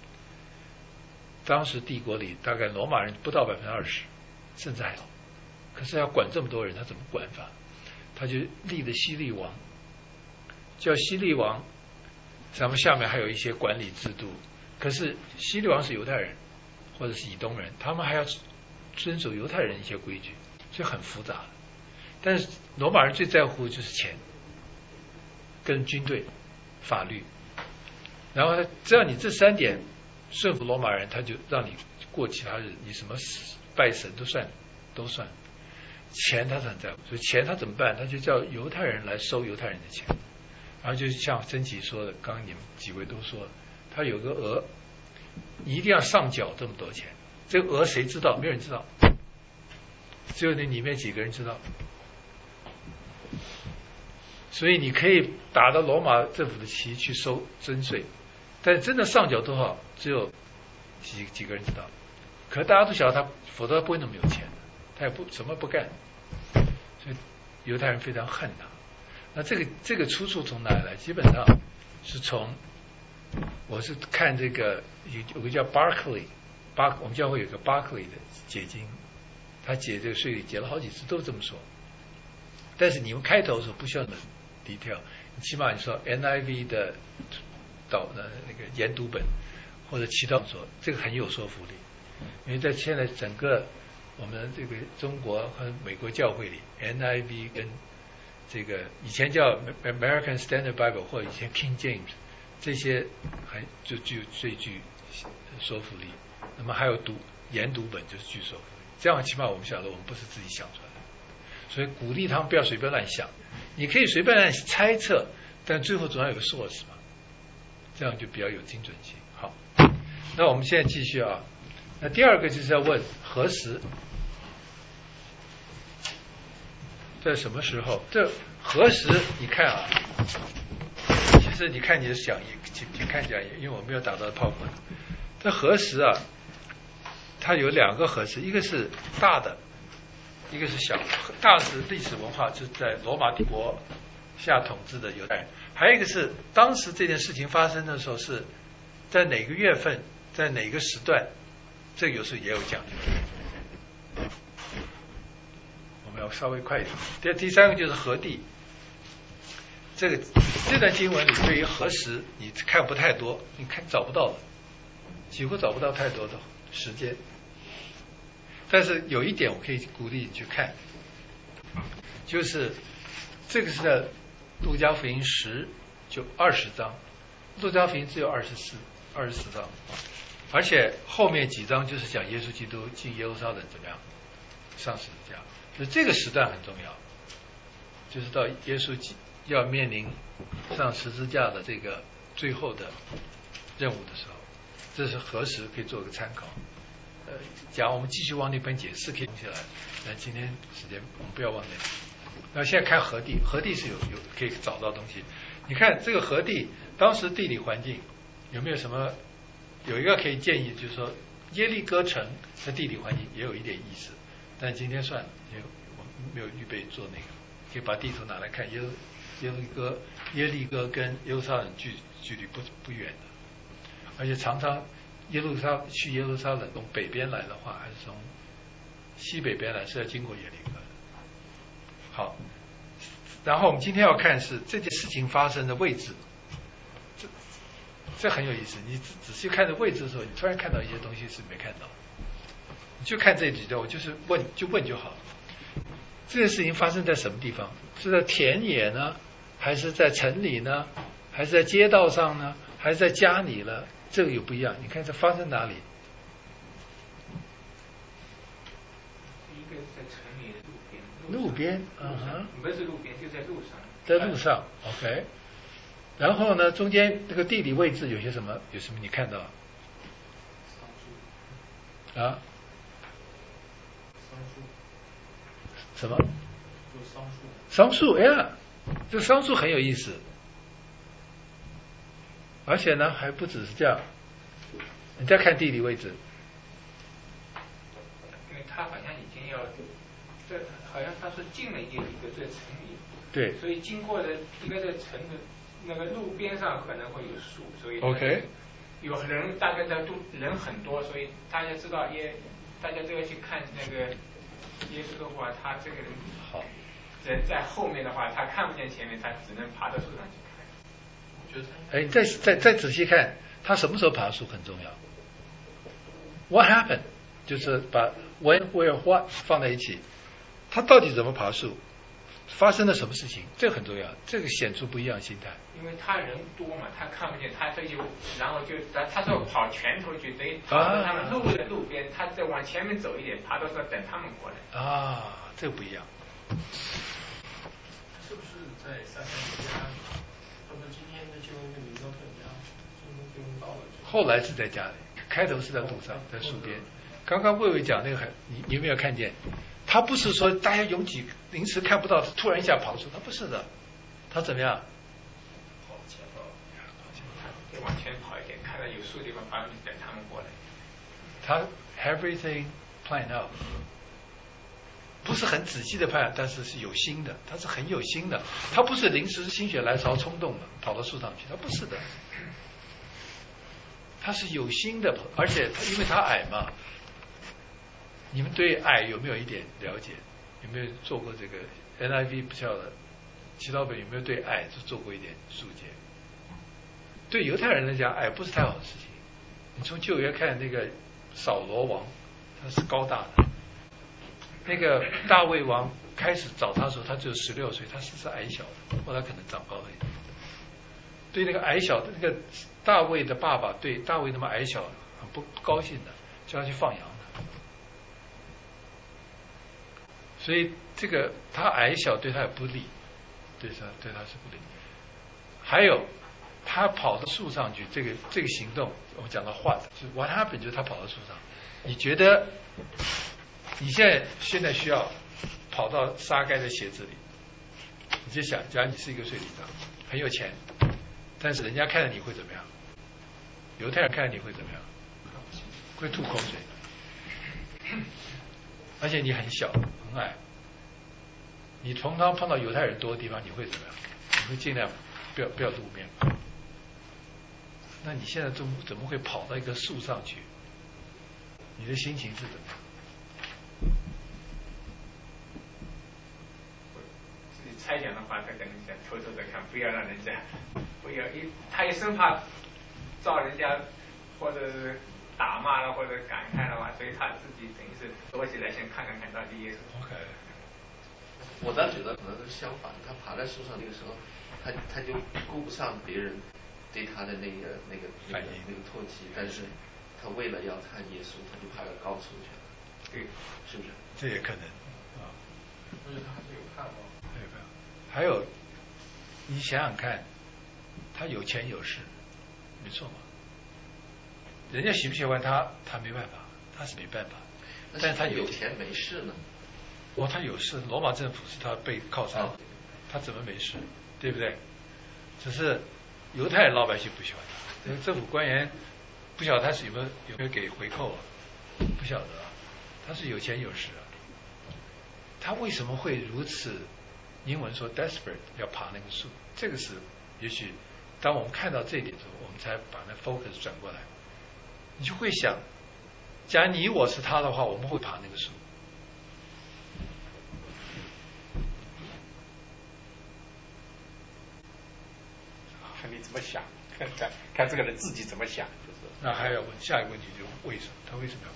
当时帝国里大概罗马人不到百分之二十，甚至还少。可是要管这么多人，他怎么管法？他就立的希律王，叫希律王，咱们下面还有一些管理制度。可是希律王是犹太人或者是以东人，他们还要遵守犹太人一些规矩，所以很复杂。但是罗马人最在乎就是钱、跟军队、法律。然后只要你这三点顺服罗马人，他就让你过其他日，你什么拜神都算，都算。钱他是很在乎，所以钱他怎么办？他就叫犹太人来收犹太人的钱，然后就像曾琦说的，刚刚你们几位都说了，他有个额，你一定要上缴这么多钱，这个额谁知道？没有人知道，只有那里面几个人知道。所以你可以打着罗马政府的旗去收征税，但真的上缴多少，只有几几个人知道。可是大家都晓得他，否则他不会那么有钱。他也不什么不干，所以犹太人非常恨他。那这个这个出处从哪里来？基本上是从我是看这个有有个叫 Barclay， 巴我们教会有个 Barclay 的解经，他解这个税率解了好几次，都这么说。但是你们开头的时候不需要那么低调，起码你说 N I V 的导的那个研读本或者其他说，这个很有说服力，因为在现在整个我们这个中国和美国教会里 ，N I V 跟这个以前叫 American Standard Bible 或者以前 King James 这些还就具有最具说服力。那么还有读研读本就是具说服力，这样起码我们晓得我们不是自己想出来的。所以鼓励他们不要随便乱想，你可以随便乱猜测，但最后总要有个 source 嘛，这样就比较有精准性。好，那我们现在继续啊。那第二个就是要问何时，在什么时候？这何时？你看啊，其实你看你的讲义，请请看讲义，因为我没有打到泡沫。这何时啊？它有两个何时，一个是大的。一个是小，大是历史文化，就是在罗马帝国下统治的犹太人；还有一个是当时这件事情发生的时候是在哪个月份，在哪个时段，这个有时候也有讲究。我们要稍微快一点。第第三个就是何地，这个这段经文里对于何时你看不太多，你看找不到了，几乎找不到太多的时间。但是有一点我可以鼓励你去看，就是这个是在路加福音十就二十章，路加福音只有二十四二十四章，而且后面几章就是讲耶稣基督进耶路撒冷怎么样上十字架，所以这个时段很重要，就是到耶稣要面临上十字架的这个最后的任务的时候，这是何时可以做个参考。呃，假如我们继续往那边解释可以弄起来，那今天时间我们不要往那里。那现在看何地，何地是有有可以找到东西。你看这个何地，当时地理环境有没有什么？有一个可以建议，就是说耶利哥城的地理环境也有一点意思，但今天算了，因为我没有预备做那个，可以把地图拿来看。耶耶利哥耶利哥跟耶路撒冷距距离不不远的，而且常常。耶路撒去耶路撒冷从北边来的话，还是从西北边来，是要经过耶利哥的。好，然后我们今天要看是这件事情发生的位置，这这很有意思。你仔仔细看这位置的时候，你突然看到一些东西是没看到，你就看这几段，我就是问就问就好了。这件事情发生在什么地方？是在田野呢，还是在城里呢，还是在街道上呢，还是在家里了？这个有不一样，你看这发生哪里？ 一个在城里的路边。 路边，嗯哼。 不是路边，就在路上。 在路上 ，OK。然后呢，中间这个地理位置有些什么？有什么你看到？啊？ 桑树。 什么？ 有桑树。 桑树，哎呀，这个桑树很有意思。而且呢，还不只是这样。你再看地理位置， 因为他好像已经要，这好像他是进了一个这城里， 对， 所以经过的一个这城的那个路边上可能会有树，所以 OK， 有人大概在都人很多，所以大家知道也大家都要去看那个耶稣的话，他这个人好人在后面的话，他看不见前面，他只能爬到树上去。 哎，再再再仔细看，他什么时候爬树很重要。What happened？ 就是把 when, where, what 放在一起，他到底怎么爬树？发生了什么事情？这个很重要，这个显出不一样心态。 因为他人多嘛，他看不见，他这就然后就他他说跑前头去，等于跑到他们路的路边，他再往前面走一点，爬到这等他们过来。 啊，这个不一样。 是不是在三三家？他们今天的经文的名字更加，经文不用到了。 后来是在家里，开头是在路上，在树边。刚刚魏魏讲那个很，你你有没有看见？他不是说大家拥挤，临时看不到，突然一下跑出，他不是的，他怎么样？ 跑前跑，再往前跑一点，看到有树的地方，反正等他们过来。 他 everything planned out。不是很仔细的判，但是是有心的，他是很有心的，他不是临时心血来潮冲动的跑到树上去，他不是的。 他是有心的，而且他因为他矮嘛。你们对矮有没有一点了解？有没有做过这个 N I V 不晓得？祈祷本有没有对矮做过一点注解？对犹太人来讲，矮不是太好的事情。你从旧约看那个扫罗王，他是高大的；那个大卫王开始找他的时候，他只有十六岁，他是是矮小的，后来可能长高了一点。对那个矮小的那个大卫的爸爸，对大卫那么矮小很不高兴的，叫他去放羊。所以这个他矮小对他也不利，对他对他是不利。还有他跑到树上去，这个这个行动，我们讲到what，就 what happened， 就是他跑到树上。你觉得你现在现在需要跑到撒该的鞋子里，你就想，假如你是一个税吏长，很有钱，但是人家看着你会怎么样？犹太人看着你会怎么样？会吐口水。而且你很小很矮，你通常碰到犹太人多的地方，你会怎么样？你会尽量不要不要露面。那你现在怎么怎么会跑到一个树上去？你的心情是怎么样？ 自己猜想的话，他可能想偷偷的看，不要让人家，不要一，他也生怕遭人家或者是打骂了或者感慨的话，所以他自己等于是躲起来先看看看到底耶稣。 OK。 我倒觉得可能是相反，他爬在树上那个时候，他他就顾不上别人对他的那个那个那个那个唾弃，但是他为了要看耶稣，他就爬到高处去了。 对， 是不是？ 这也可能啊。 而且他还是有盼望。 对吧？还有，你想想看，他有钱有势，没错嘛。人家喜不喜欢他，他没办法，他是没办法。但是他有钱没势呢？ 哦，他有势，罗马政府是他背靠山，哦、他怎么没事？对不对？只是犹太老百姓不喜欢他，那个政府官员不晓得他是有没有有没有给回扣啊？不晓得啊，他是有钱有势啊。他为什么会如此？英文说 desperate 要爬那个树，这个是也许当我们看到这一点的时候，我们才把那 focus 转过来。你就会想，假如你我是他的话，我们会爬那个树。 看你怎么想，看看看这个人自己怎么想，就是。 那还要问下一个问题，就是为什么他为什么要爬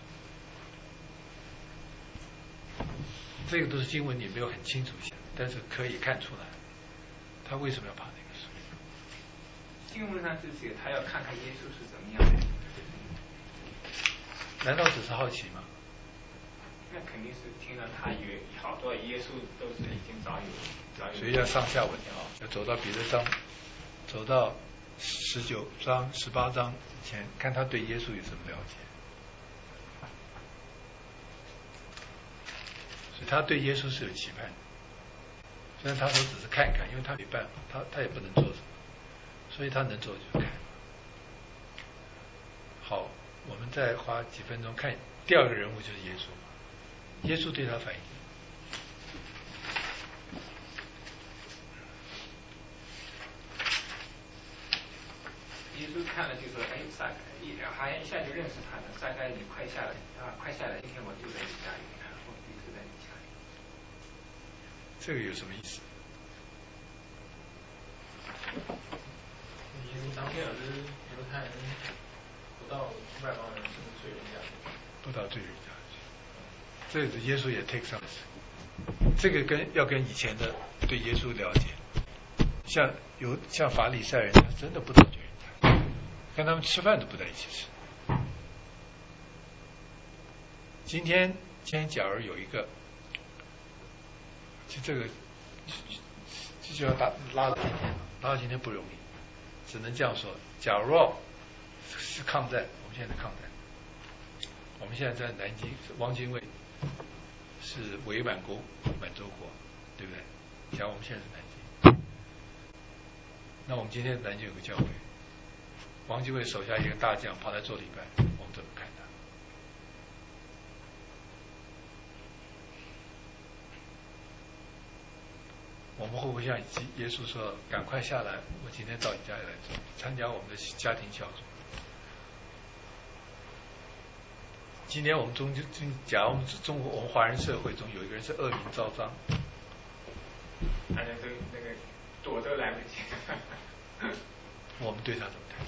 那个树？这个都是经文里没有很清楚写，但是可以看出来，他为什么要爬那个树？ 经文上就写他要看看耶稣是怎么样的。 难道只是好奇吗？ 那肯定是听到他有好多耶稣都是已经早有早有。 所以要上下文啊，要走到别的章，走到十九章、十八章以前，看他对耶稣有什么了解。所以他对耶稣是有期盼的。虽然他说只是看一看，因为他没办法，他他也不能做什么，所以他能做就看。好。我们再花几分钟看第二个人物，就是耶稣。耶稣对他反应， 耶稣看了就说：“哎，撒该，一好像一下就认识他了。撒该，你快下来啊，快下来！今天我就在你家里，我就在你家里。” 这个有什么意思？ 耶稣当天是犹太人。不到外邦人甚至罪人家去， 不到罪人家去，这个耶稣也 take some， 这个跟要跟以前的对耶稣了解，像有像法利赛人，他真的不到罪人家，跟他们吃饭都不在一起吃。今天今天假如有一个，就这个这就要打拉到今天，拉到今天不容易，只能这样说，假如是抗战，我们现在抗战。我们现在在南京，汪精卫是伪满国满洲国，对不对？假如我们现在是南京，那我们今天南京有个教会，汪精卫手下一个大将跑来做礼拜，我们怎么看他？我们会不会像耶稣说：“赶快下来，我今天到你家里来做，参加我们的家庭小组？” 今天我们中中，假如我们中国我们华人社会中有一个人是恶名昭彰， 大家都那个躲都来不及。 我们对他怎么看？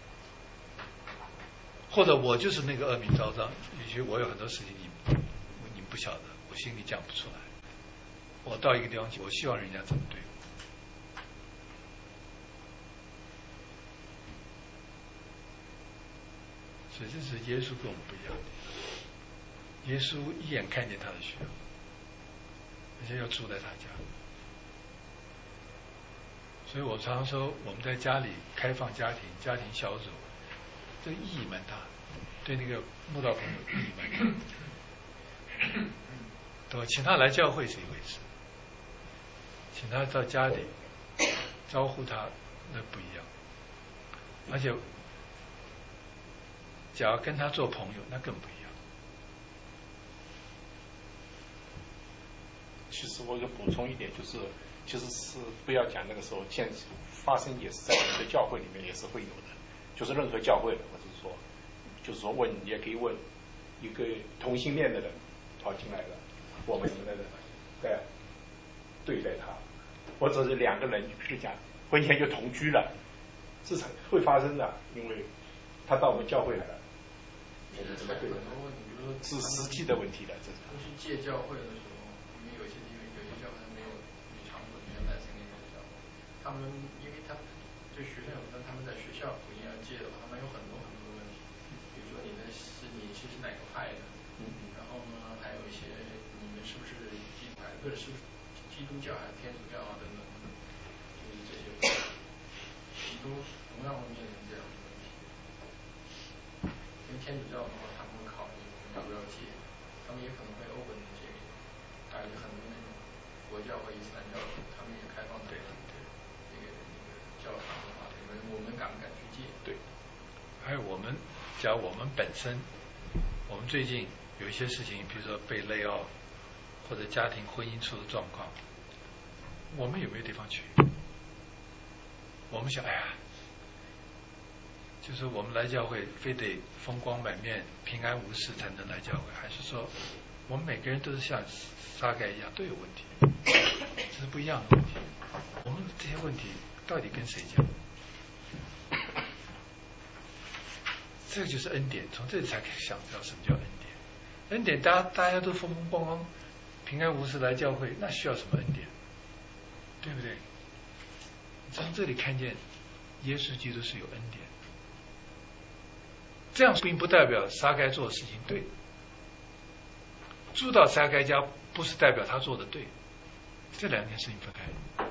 或者我就是那个恶名昭彰，也许我有很多事情你你不晓得，我心里讲不出来。我到一个地方去，我希望人家怎么对我。所以这是耶稣跟我们不一样的。耶稣一眼看见他的需要，而且要住在他家。所以我常常说，我们在家里开放家庭、家庭小组，这个意义蛮大，对那个慕道朋友意义蛮大。对吧？请他来教会是一回事，请他到家里招呼他，那不一样。而且，假如跟他做朋友，那更不一样。 其实我就补充一点，就是其实是不要讲那个时候，现发生也是在我们的教会里面也是会有的，就是任何教会的，或者是说，就是说问也可以问一个同性恋的人跑进来了，我们怎么在对待他，或者是两个人，比如讲婚前就同居了，这是会发生的，因为他到我们教会来了，我们怎么对待他？是实际的问题的，这是。 他去借教会的时候，因为有些地方有些教会没有女场所，没有男生那种教会，他们因为他对学生有分，他们在学校不一样借的话，他们有很多很多的问题，比如说你的是你是哪个派的，然后呢还有一些你们是不是基督派，或者是不是基督教还是天主教啊等等，就是这些问题，都同样会面临这样的问题。因为天主教的话，他们会考虑要不要借，他们也可能会 open 借给，还有很多那种佛教和伊斯兰教徒，他们也开放对这个那个教堂的话，你们我们敢不敢去借？ 对。还有我们，假如我们本身，我们最近有一些事情，比如说被lay off，或者家庭婚姻出的状况，我们有没有地方去？我们想，哎呀，就是我们来教会非得风光满面、平安无事才能来教会，还是说我们每个人都是像撒该一样都有问题，这是不一样的问题。我们这些问题到底跟谁讲？这个就是恩典，从这里才可以想到什么叫恩典。恩典，大家大家都风风光光、平安无事来教会，那需要什么恩典？对不对？从这里看见耶稣基督是有恩典。这样并不代表撒该做的事情对，住到撒该家不是代表他做的对，这两件事情分开。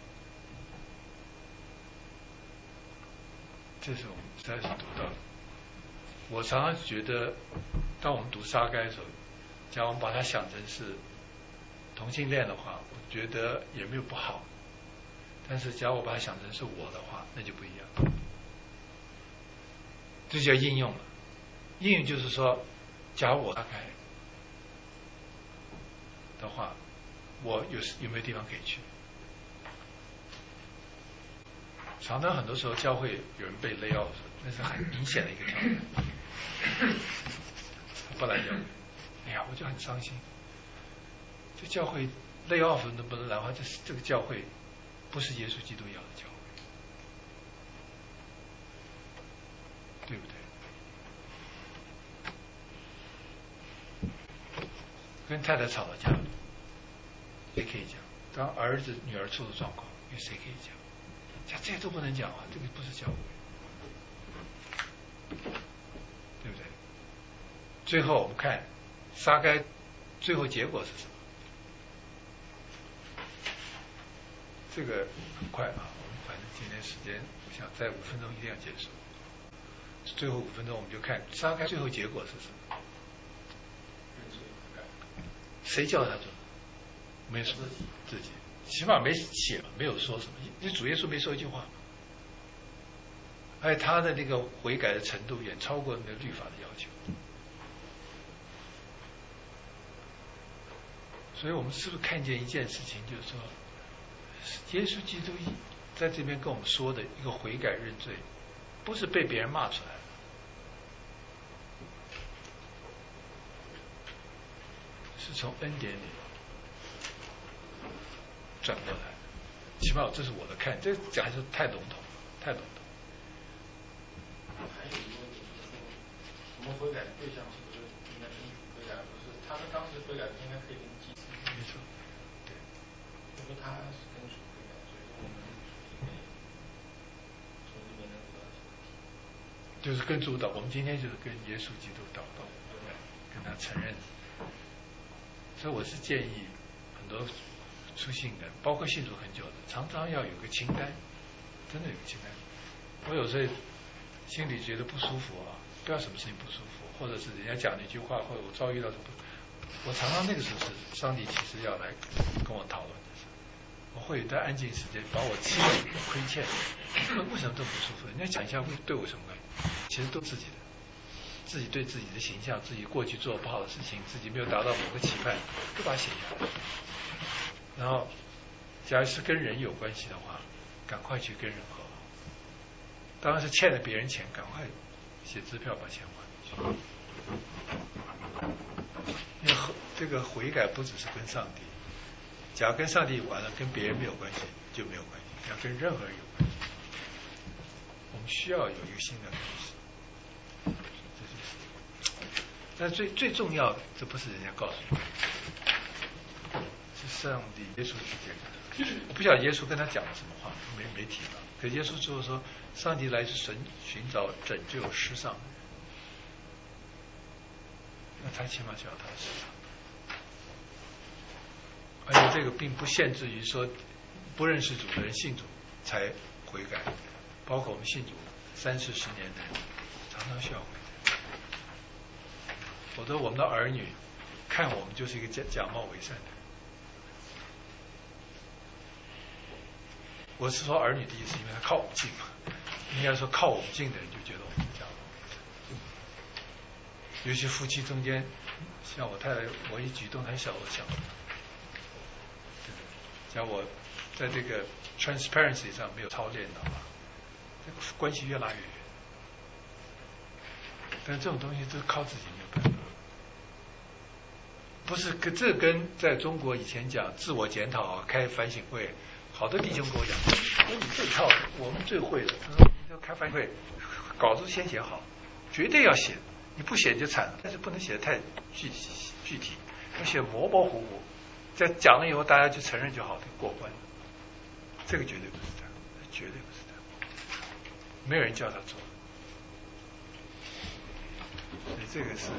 这是我们实在是读到的。我常常觉得，当我们读撒该的时候，假如我们把它想成是同性恋的话，我觉得也没有不好。但是假如我把它想成是我的话，那就不一样。这叫应用了。应用就是说，假如我撒该的话，我有有没有地方可以去？常常很多时候教会有人被lay off，那是很明显的一个条件。不来教会，哎呀，我就很伤心。这教会lay off能不能来的话，这是这个教会不是耶稣基督要的教会，对不对？跟太太吵了架，谁可以讲？当儿子女儿出了状况，有谁可以讲？讲这些都不能讲啊，这个不是教会，对不对？最后我们看撒该最后结果是什么？这个很快啊，我们反正今天时间，我想在五分钟一定要结束。最后五分钟我们就看撒该最后结果是什么？谁叫他做？没说自己，起码没写，没有说什么。你主耶稣没说一句话，而且他的那个悔改的程度远超过那个律法的要求。所以我们是不是看见一件事情，就是说，耶稣基督在这边跟我们说的一个悔改认罪，不是被别人骂出来的， 是从恩典里转过来。起码这是我的看，这讲还是太笼统，太笼统。 还有一个问题就是说，我们悔改的对象是不是应该是悔改，不是他们当时悔改应该可以跟祭司。 没错，对。 就说他是跟主悔改，所以说我们可以从里面能得到一些问题。 就是跟主祷，我们今天就是跟耶稣基督祷告，跟他承认。所以我是建议很多出信的，包括信主很久的，常常要有个清单，真的有个清单。我有时候心里觉得不舒服啊，不知道什么事情不舒服，或者是人家讲了一句话，或者我遭遇到什么，我常常那个时候是上帝其实要来跟我讨论的事，我会有一段安静时间，把我气的亏欠，为什么这么不舒服？人家讲一下会对我什么关系？其实都自己的。自己对自己的形象，自己过去做不好的事情，自己没有达到某个期盼，都把它写下来。然后，假如是跟人有关系的话，赶快去跟人和好。当然是欠了别人钱，赶快写支票把钱还回去。因为这个悔改不只是跟上帝，假如跟上帝完了，跟别人没有关系就没有关系，要跟任何人有关系。我们需要有一个新的开始。但最最重要的，这不是人家告诉你，是上帝耶稣之间的。我不晓得耶稣跟他讲了什么话，没没提到。可耶稣之后说，上帝来是寻寻找拯救世上的人，那他起码就要他世上。而且这个并不限制于说不认识主的人信主才悔改，包括我们信主三四十年的人，常常需要悔改。否则我们的儿女看我们就是一个假假冒伪善的人。我是说儿女的意思，因为他靠我们近嘛。应该说靠我们近的人就觉得我们是假冒伪善。尤其夫妻中间，像我太太，我一举动很小，我想，像我在这个 transparency 上没有操练的话，这个关系越拉越远。但这种东西都靠自己没有办法。不是跟这跟在中国以前讲自我检讨开反省会，好多弟兄跟我讲，说你这套我们最会的，他说你要开反省会，稿子先写好，绝对要写，你不写就惨了，但是不能写得太具体具体，要写模模糊糊，在讲了以后大家就承认就好，就过关。这个绝对不是这样，绝对不是这样，没有人叫他做。所以这个是。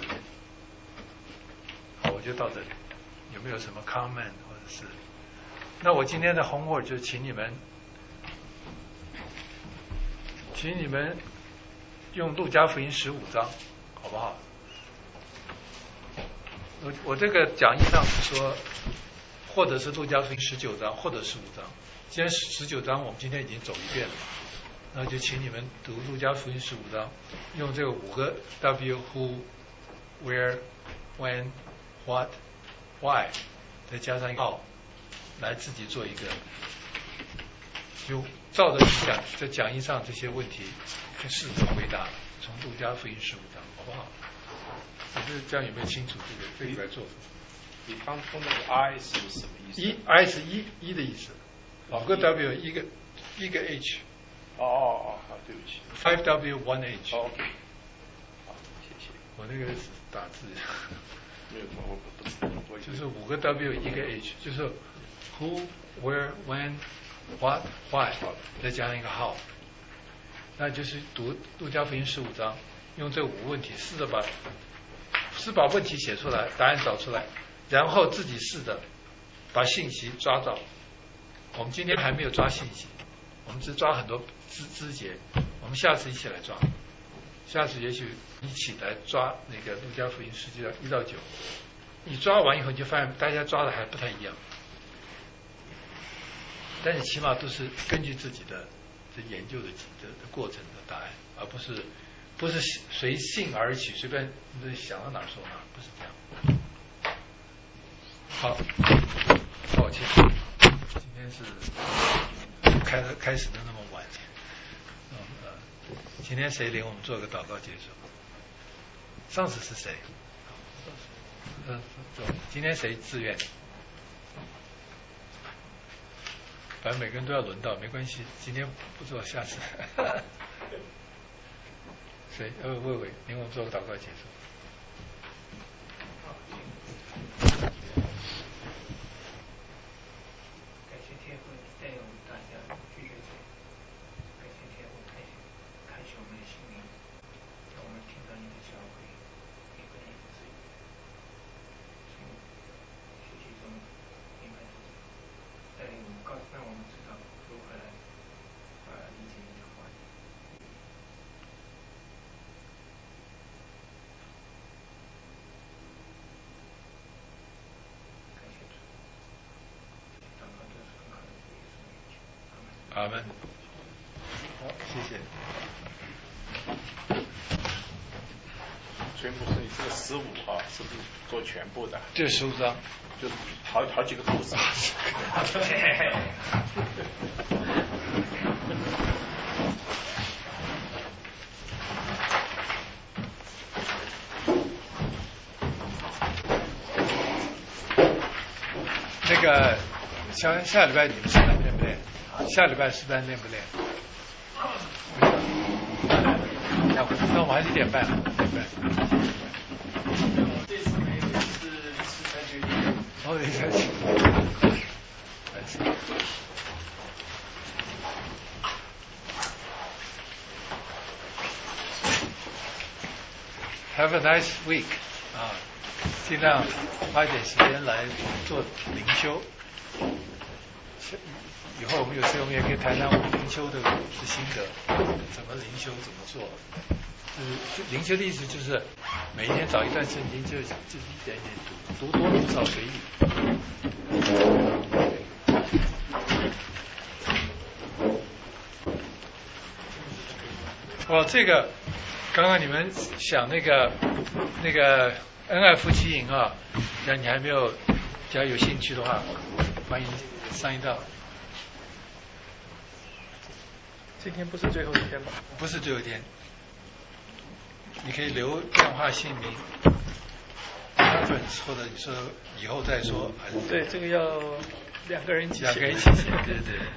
好，我就到这里。有没有什么 comment 或者是？那我今天的 homework 就请你们，请你们用路加福音十五章，好不好？我我这个讲义上是说，或者是路加福音十九章，或者十五章。既然十九章我们今天已经走一遍了，那就请你们读路加福音十五章，用这个五个 W、Who、Where、When、What、Why， 再加上一个 How， 来自己做一个，就照着讲在讲义上这些问题，就试着回答。从路加福音十五章，好不好？我觉得这样有没有清楚这个这个来做？ 你当初那个 I 是什么意思？ 一 I 是一一的意思，五个 W 一个一个 H。 哦哦哦，好，对不起。 Five W one H。 哦 OK。好，谢谢。 我那个是打字。 没有，我不不不。 就是五个 W 一个 H， 就是 Who、Where、When、What、Why， 再加上一个 How。那就是读路加福音十五章，用这五个问题试着把，是把问题写出来，答案找出来，然后自己试着把信息抓到。我们今天还没有抓信息，我们只抓很多枝枝节，我们下次一起来抓。下次也许一起来抓那个路加福音十九一到九，你抓完以后你就发现大家抓的还不太一样，但是起码都是根据自己的这研究的的的过程的答案，而不是不是随性而起，随便想到哪儿说哪儿，不是这样。好，抱歉，今天是开开始的那么晚。嗯呃，今天谁领我们做个祷告结束？上次是谁？上次嗯，走。今天谁自愿？反正每个人都要轮到，没关系。今天不做，下次。谁？呃，魏伟，您我们做个祷告结束。 感谢天父带领我们大家聚在这里，感谢天父开启开启我们的心灵，让我们听到你的教诲，明白你的旨意，从学习中明白你带领我们，告让我们知道如何来啊理解你的话语。感谢主，祷告都是很好的主耶稣名求，阿门。 阿门。好，谢谢。 全部是你这个十五号是不是做全部的？ 这十五章就是好好几个故事。 那个下下礼拜你们诗班练不练？下礼拜诗班练不练？那我们还是一点半，一点半。 这次没有，是是才决定。 哦，你才去。Have a nice week 啊，尽量花一点时间来做灵修。以后我们有时候我们也可以谈谈我们灵修的的心得，怎么灵修怎么做。就是灵修的意思就是每一天找一段圣经，就就一点一点读，读多读少随意。哦，这个刚刚你们想那个那个恩爱夫妻营啊，只要你还没有，只要有兴趣的话，欢迎上一道。 今天不是最后一天吧？ 不是最后一天，你可以留电话姓名，或者你说以后再说。 对，这个要两个人一起写。 两个人一起写，对对对。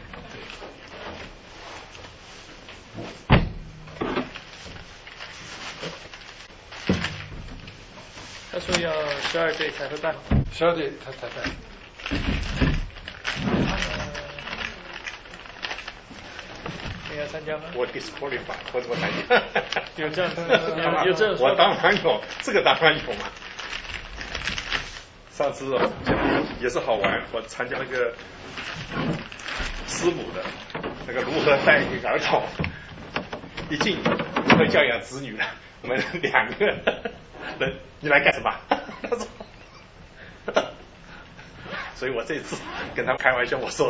他说要十二队才会办。 十二队他才办。 你要参加吗？ 我 disqualify， 我怎么参加？ 有这样有有这样说？ 我当然有，这个当然有嘛。上次也是好玩，我参加那个师母的那个如何带一个儿童，一进如何教养子女的，我们两个人，你来干什么？他说，所以我这次跟他开玩笑，我说。